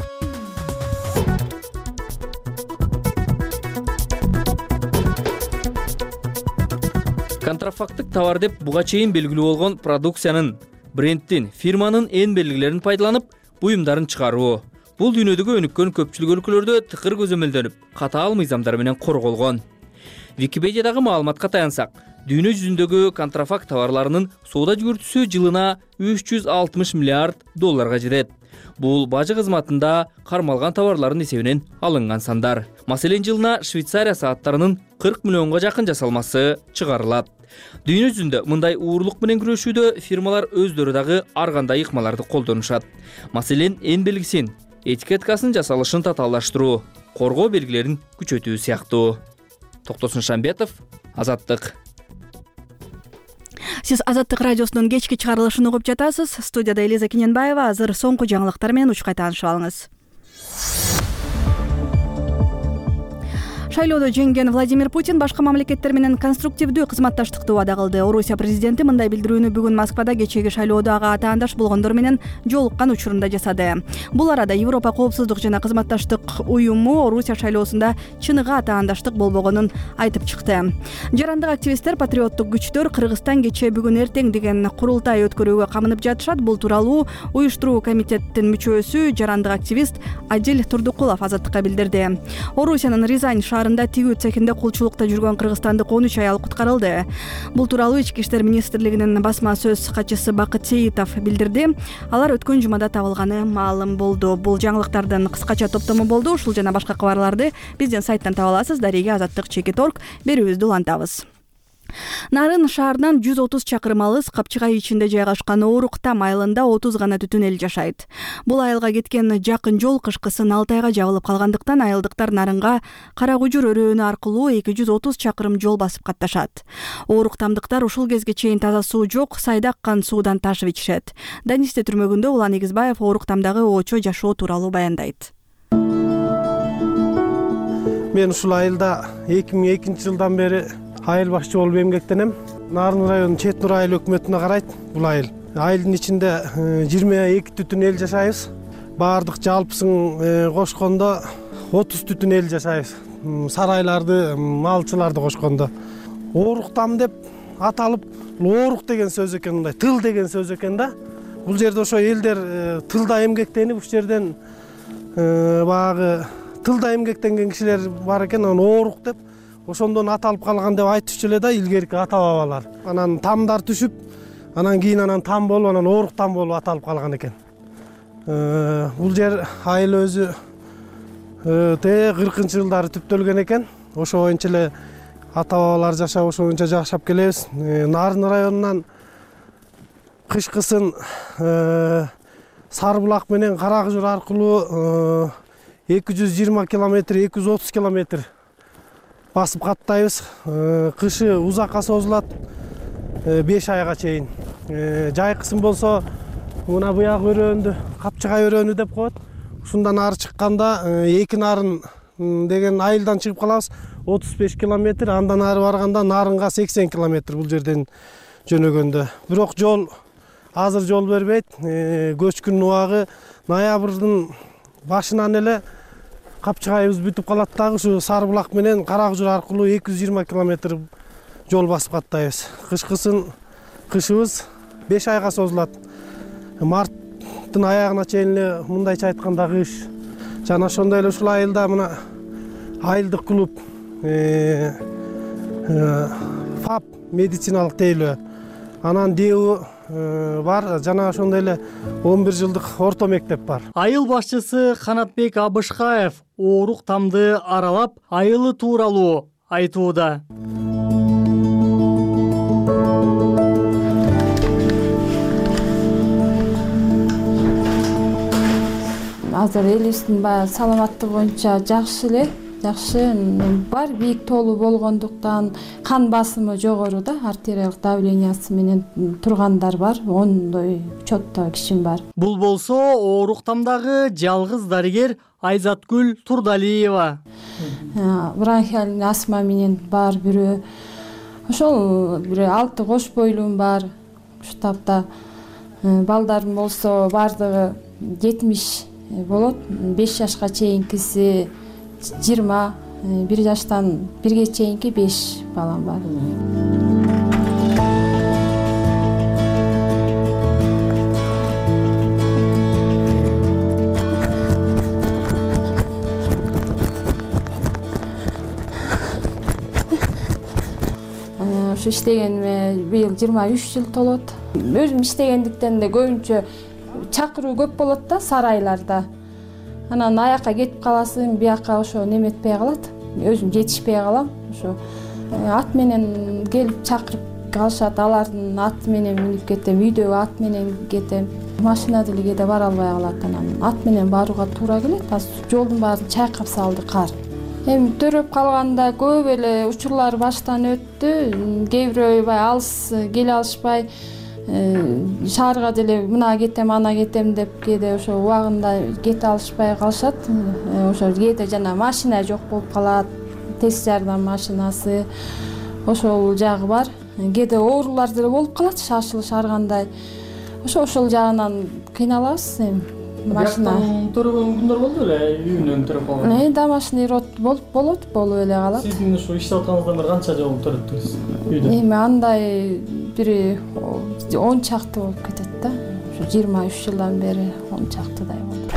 Контрафакттык товар деп буга чейин белгилүү болгон продукциянын, бренддин, фирманын эн белгилерин пайдаланып, буюмдарын чыгаруу. Бул дүйнөдөгү өнүккөн көпчүлүк өлкөлөрдө тыкыр көзөмөлдөнүп, катаал мыйзамдар менен корголгон. Википедиядагы маалыматка таянсак, дүйнө жүзүндөгү контрафакт товарларынын соода жүгүртүүсү жылына үч жүз алтымыш миллиард долларга жетет. Бул бажы кызматында кармалган товарлардын эсебинен алынган сандар. Маселен, жылына Швейцария сааттарынын кырк миллионго жакын жасалмасы чыгарылат. Дүйнө жүзүндө мындай уурлук менен күрөшүүдө фирмалар өздөрү дагы ар кандай ыкмаларды колдонушат. Маселен, эн белгисин, этикеткасын жасалышын татаалдаштыруу, коргоо белгилерин күчөтүү сыяктуу. Токтосун Шамбетов, Азаттык. Сиз Азаттык радиосунун кечки чыгарылышын угуп жатасыз. Студияда Элиза Кененбаева. Азыр соңку жаңылыктар менен учкай таанышып алыңыз. Шайлоодо жеңген Владимир Путин башка мамлекеттер менен конструктивдүү кызматташтыкты убада кылды. Орусия президенти мындай билдирүүнү бүгүн Москвада кечеги шайлоодо ага атаандаш болгондор менен жолуккан учурунда жасады. Бул арада Европа коопсуздук жана кызматташтык уюму Орусия шайлоосунда чыныгы атаандаштык болбогонун айтып чыкты. Жарандык активисттер, патриоттук күчтөр Кыргызстан кече бүгүн эртең деген курултай өткөрүүгө камынып жатышат. Бул тууралуу уюштуруу комитеттин мүчөсү, жарандык активист Адил Турдукулов Азаттыкка билдирди. Орусиянын Рязань шаарында тигүү цехинде кулчулукта жүргөн кыргызстандык он үч аял куткарылды. Бул тууралуу Ички иштер министрлигинин басма сөз катчысы Бакыт Сейитов билдирди. Алар өткөн жумада табылганы маалым болду. Бул жаңылыктардын кыскача топтому болду. Ушул жана башка кабарларды биздин сайттан таба аласыз. Дареге Азаттык чекит орг берүүбүздү улантабыз. Нарын шаарынан жүз отуз чакырым алыс Капчыгай ичинде жайгашкан Ооруктам айылында отуз гана түтүн эл жашайт. Бул айылга кеткен жакын жол кышкысын алты айга жабылып калгандыктан айылдыктар Нарынга Кара Кужур өрөөнү аркылуу эки жүз отуз чакырым жол басып катташат. Ооруктамдыктар ушул кезге чейин таза суу жок, сайда аккан суудан ташып ичишет. Данисте түрмөгүндө Улан Эгизбаев Ооруктамдагы оочо жашоо тууралуу баяндайт. Мен ушул айылда эки миң экинчи жылдан бери айыл башчы болуп эмгектенем. Нарын районунун Чет Нур айыл өкмөтүнө карайт бул айыл. Айылдын ичинде жыйырма эки түтүн эл жашайбыз. Баардык жалпысын кошкондо отуз түтүн эл жашайбыз. Сарайларды, малчыларды кошкондо. Ооруктам деп аталып, оорук деген сөз экен, мындай тыл деген сөз экен да. Бул жерде ошо элдер тылда эмгектенип, ушул жерден баягы тылда эмгектенген кишилер бар экен, анан оорук деп ошондон аталып калган деп айтышчу эле да илгерки ата бабалар. Анан тамдар түшүп, анан кийин анан там болуп, анан ооруктам болуп аталып калган экен. Бул жер айыл өзү те кыркынчы жылдары түптөлгөн экен. Ошо боюнча эле ата бабалар жашап, ошо боюнча жашап келебиз. Нарын районунан кышкысын Сарыбулак менен Кара Кужур аркылуу эки жүз жыйырма километр, эки жүз отуз километр басып каттайбыз. Кышы узакка созулат, беш айга чейин. Жайкысын болсо мына буяк өрөөнү капчыгай өрөөнү деп коет. Ушундан ары чыкканда эки нарын деген айылдан чыгып калабыз. отуз беш километр, андан ары барганда нарынга сексен километр бул жерден жөнөгөндө. Бирок жол азыр жол бербейт. Көчкүн убагы ноябрдын башынан эле капчыгайыбыз бүтүп калат дагы ушу Сары булак менен Кара Кужур аркылуу эки жүз жыйырма километр жол басып каттайбыз. Кышкысын кышыбыз беш айга созулат. Марттын аягына чейин эле мындайча айтканда кыш. Жана ошондой эле ушул айылда мына айылдык клуб, ФАП медициналык тейлөө, анан ДЭУ бар, жана ошондой эле он бир жылдык орто мектеп бар. Айыл башчысы Канатбек Абышкаев оорук тамды аралап, айылы тууралуу айтууда. Азыр элибиздин баягы саламаттыгы боюнча жакшы эле, жакшы бар, бийик тоолуу болгондуктан кан басымы жогору да, артериялык давлениясы менен тургандар бар, ондой учетто кишим бар. Бул болсо оорук тамдагы жалгыз дарыгер Айзаткүл Турдалиева. Бронхиальный астма менен бар бирөө. Ошол бир алты кош бойлуум бар. Штабта балдарым болсо бардыгы жетимиш болот. беш жашка чейинкиси жыйырма, бир жаштан бирге чейинки беш балам бар. Ушу иштегениме быйыл жыйырма үч жыл толот. Өзүм иштегендиктен да көбүнчө чакыруу көп болот да сарайларда. Анан аякка кетип каласың, бияка ошо неметпей калат. Өзүм жетишпей калам. Ошо ат менен келип чакырып калышат, алардын аты менен минип кетем, үйдөгү ат менен кетем. Машина деле кээде бара албай калат, анан ат менен барууга туура келет. Азыр жолдун баарын чайкап салды кар. Эми төрөп калганда көп эле учурлар баштан өттү. Кээ бирөө бай алыс келе алышпай, шаарга деле мына кетем, ана кетем деп кээде ошо убагында кете алышпай калышат. Ошо кээде жана машина жок болуп калат, тез жардам машинасы. Ошол жагы бар. Кээде оорулар деле болуп калат, шашылыш аргандай. Ошо ошол жагынан кыйналабыз эми. Машина төрөгөн күндөр болду эле, үйүнөн төрөп калган. Э, домашний род болуп болот, болуп эле калат. Сиздин ушу иштеп атканыңыздан бери канча жол төрөттүңүз үйдө? Эми андай бир он чакты болуп кетет да. Ушу жыйырма үч жылдан бери он чактыдай болду.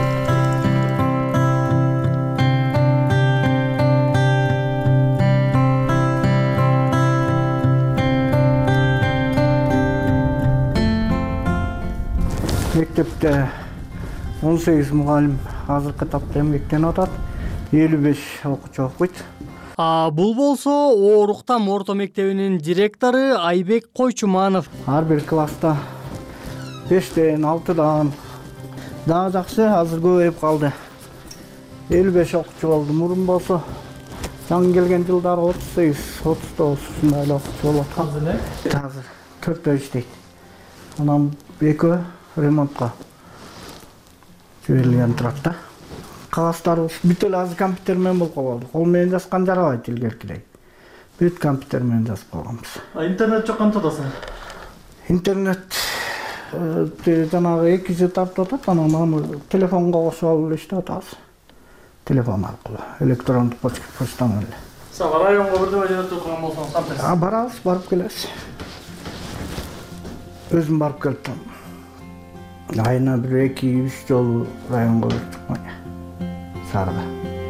Мектепте он сегиз мугалим азыркы тапта эмгектенип атат. элүү беш окуучу окуйт. А бул болсо оорук там орто мектебинин директору Айбек Койчуманов. Ар бир класста бештен, алтыдан дагы жакшы, азыр көбөйүп калды. элүү беш окуучу болду. Мурун болсо жаңы келген жылдары отуз сегиз, отуз тогуз ушундай эле окуучу болуп аткан. Азыр э? Азыр төртөө иштейт. Анан экөө ремонтко жиберилген турат да. Кагаздарыбыз бүт эле азыр компьютер менен болуп калды. Кол менен жазган жарабайт илгеркидей. Бүт компьютер менен жазып калганбыз. А интернет жок кантадасың? Интернет жанагы эки жыл тартып атат, анан аны телефонго кошуп алып иштеп атабыз. Телефон аркылуу, электрондук почта менен. Сага районго бирдебе жөнөтүп турган болсоңуз кантесиз? А барабыз, барып келебиз. Өзүм барып келип турам. Айына бир эки үч жолу районго өттүк мына. Сарга.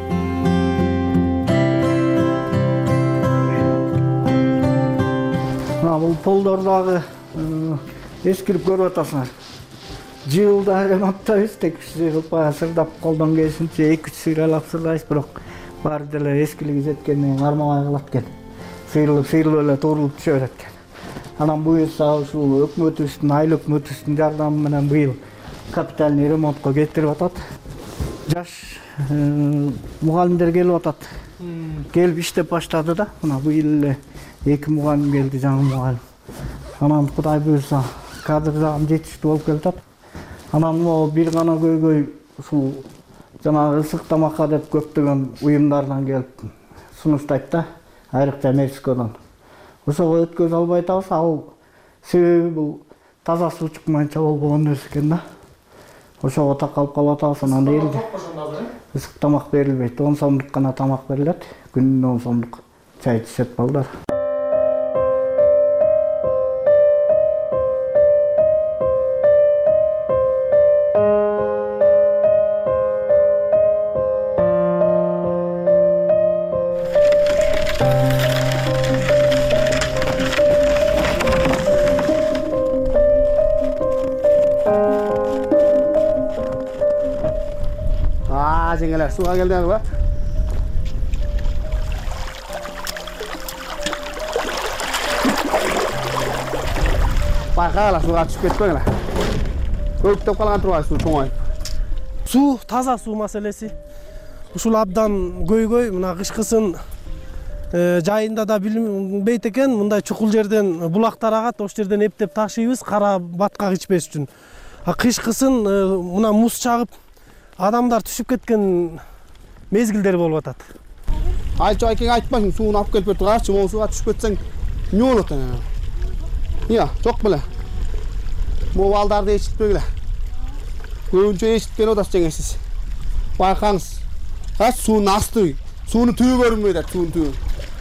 Мына бул полдор дагы эскирип көрүп атасыңар. Жылда ремонттайбыз, тек баягы сырдап колдон келишинче эки үч сыйралап сырдайбыз, бирок баары деле эскилиги жеткенден кийин кармабай калат экен. Сыйрылып, сыйрылып эле турулуп түшө берет экен. Анан буюрса ушул өкмөтүбүздүн, айыл өкмөтүбүздүн жардамы менен быйыл капитальный ремонтко кетирип атат. Жаш мугалимдер келип атат. келип иштеп баштады да. Мына быйыл эле эки мугалим келди, жаңы мугалим. Анан Кудай буйрса кадр дагы жетиштүү болуп келатат. Анан могу бир гана көйгөй ушул жанагы ысык тамакка деп көптөгөн уюмдардан келип сунуштайт да, айрыкча Мексикодон. Ошого өткөзө албай атабыз. Ал себеби бул таза суу чыкмайынча болгон нерсе экен да. Ошого такалып калып атабыз. Анан элге ысык тамак берилбейт. он сомдук гана тамак берилет. Күнүнө он сомдук чай ичет балдар. Jenggeler, suga geldi abi. Байкала сууга түшүп кетпеңилер. Көктөп калган турбайбы суу чоңоюп. Суу, таза суу маселеси. Ушул абдан көйгөй, мына кышкысын жайында да билинбейт экен, мындай чукул жерден булактар агат, ошол жерден эптеп ташыйбыз кара баткак ичпеш үчүн. А кышкысын мына муз чагып адамдар түшүп кеткен мезгилдер болуп атат. Айчы айкең айтпасын, сууну алып келип берди. Карачы, могу сууга түшүп кетсең, эмне болот анан? Я, жок беле. Могу балдарды эчитпегиле. Көбүнчө эчиткен одас жеңесиз. Байкаңыз. Карачы, суунун асты, суунун түбү көрүнбөйт атат, суунун түбү.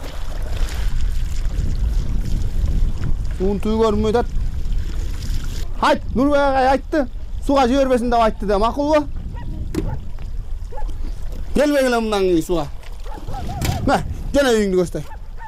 Суунун түбү көрүнбөйт атат. Айт, Нурбек агай айтты. Сууга жибербесин деп айтты да, макулбу? Келбегиле мындан кийин сууга. Мына, жана үйүңдү көрсөтөй.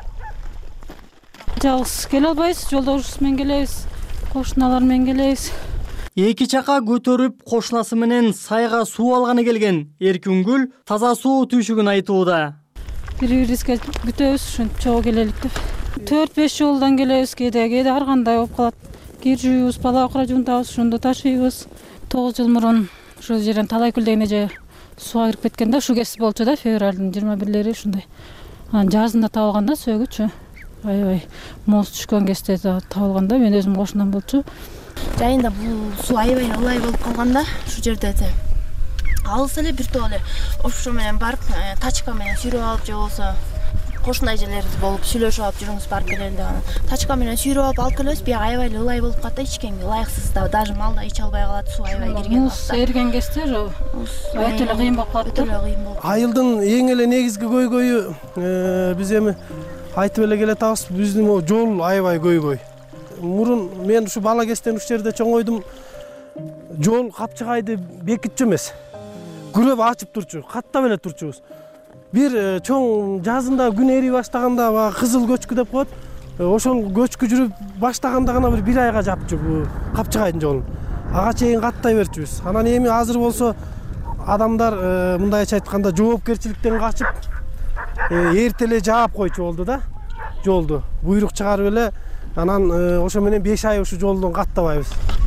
Жалгыз келе албайбыз, жолдошубуз менен келебиз, кошуналар менен келебиз. Эки чака көтөрүп кошунасы менен сайга суу алганы келген Эркүнгүл таза суу түйшүгүн айтууда. Бири-бирибизге күтөбүз, ушинтип чогуу келелик деп. төрт беш жолдон келебиз, кээде кээде ар кандай болуп калат. Кир жууйбуз, бала окура жуунтабыз, ошондо ташыйбыз. тогуз жыл мурун ошол жерден Талайкөл деген эже сууга кирип кеткен да, ушул кез болчу да, февралдын жыйырма бирлери ушундай. Анан жазында табылган да сөгүчү. Аябай моз түшкөн кезде табылган да, мен өзүм кошунам болчу. Жайында бул суу аябай ылай болуп калган да, ушул жерде алыс эле бир топ эле ошо менен барып, тачка менен сүйрөп алып же болсо кошуна эжелерибиз болуп сүйлөшүп алып жүрүңүз барып келели деп. Тачка менен сүйрөп алып алып келебиз, бияк аябай эле ылай болуп калат да, ичкенге ылайыксыз да, даже мал да иче албай калат, суу аябай кирген вакытта. Муз эрген кезде өтө эле кыйын болуп калат. Өтө эле кыйын болуп. Айылдын эң эле негизги көйгөйү биз эми айтып эле келатабыз, биздин могу жол аябай көйгөй. Мурун мен ушу бала кезден ушул жерде чоңойдум. Жол капчыгайды бекитчү эмес. Күрөп ачып турчу, каттап эле турчубуз. Бир чоң жазында күн эри баштаганда баягы кызыл көчкү деп коет. Ошол көчкү жүрүп баштаганда гана бир бир айга жапчу бул капчыгайдын жолун. Ага чейин каттай берчүбүз. Анан эми азыр болсо адамдар мындайча айтканда жоопкерчиликтен качып эрте эле жаап койчу болду да жолду. Буйрук чыгарып эле анан ошо менен беш ай ушу жолдон каттабайбыз.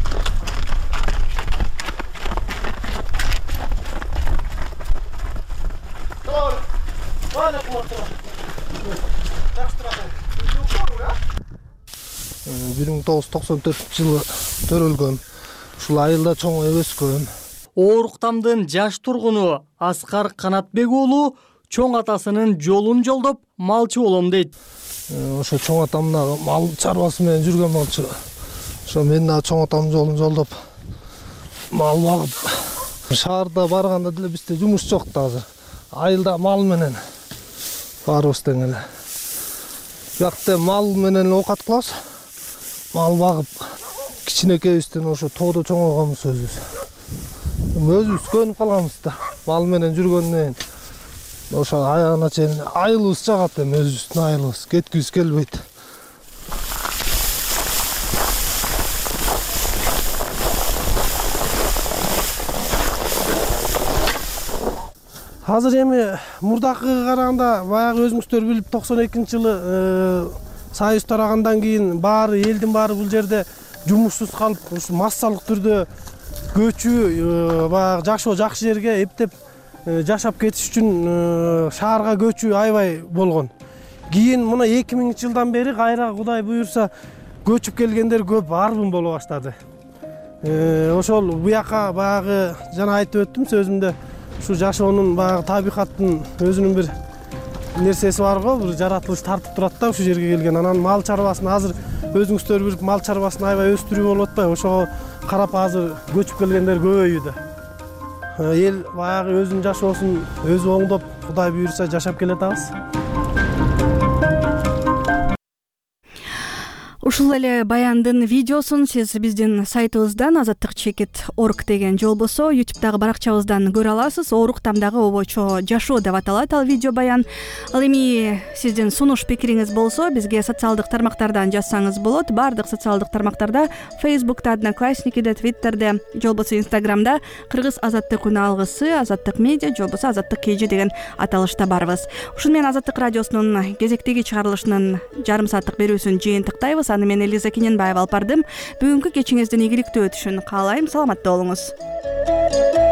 бир миң тогуз жүз токсон төртүнчү жылы төрөлгөн. Ушул айылда чоңоюп өскөн. Ооруктамдын жаш тургуну Аскар Канатбек уулу чоң атасынын жолун жолдоп малчы болом дейт. Ошо чоң атамдагы мал чарбасы менен жүргөн малчы. Ошо мен да чоң атамдын жолун жолдоп мал багып. Шаарда барганда деле бизде жумуш жок да азыр. Айылда мал менен баарыбыз тең эле. Бияқта мал менен оокат кылабыз. Мал багып, кичинекейибизден ошо тоодо чоңойгонбуз өзүбүз. Өзүбүз көнүп калганбыз да. Мал менен жүргөндөн ошо аягына чейин айылыбыз жагат эми өзүбүздүн айылыбыз. Кеткибиз келбейт. Азыр эми мурдакыга караганда баягы өзүңүздөр билип токсон экинчи жылы Союз тарагандан кийин баары элдин баары бул жерде жумушсуз калып, ушу массалык түрдө көчүү баягы жашоо жакшы жерге эптеп жашап кетиш үчүн шаарга көчүү аябай болгон. Кийин мына эки миңинчи жылдан бери кайра Кудай буюрса көчүп келгендер көп арбын боло баштады. Ошол буяка баягы жана айтып өттүм сөзүмдө, ушу жашоонун баягы табигаттын өзүнүн бир нерсеси бар го, бир жаратылыш тартып турат да ушу жерге келген. Анан мал чарбасын азыр өзүңүздөр билип, мал чарбасын аябай өстүрүү болуп атпайбы? Ошого карап азыр көчүп келгендер көбөйүүдө. Эл баягы өзүнүн жашоосун өзү оңдоп, Кудай буйрса жашап келатабыз. Ушул эле баяндын видеосун сиз биздин сайтыбыздан азаттык чекит точка орг деген же болбосо ютубтагы баракчабыздан көрө аласыз. Оорук тамдагы обочо жашоо деп аталат ал видео баян. Ал эми сиздин сунуш пикириңиз болсо бизге социалдык тармактардан жазсаңыз болот. Баардык социалдык тармактарда, Фейсбукта, Одноклассникиде, Твиттерде, же болбосо Инстаграмда Кыргыз азаттык үн алгысы, Азаттык медиа же болбосо Азаттык кж деген аталышта барбыз. Ушуну менен Азаттык радиосунун кезектеги чыгарылышынын жарым сааттык берүүсүн жыйынтыктайбыз. Аны мен Элиза Кененбаева алып бардым. Бүгүнкү кечиңиздин ийгиликтүү өтүшүн каалайм. Саламатта болуңуз.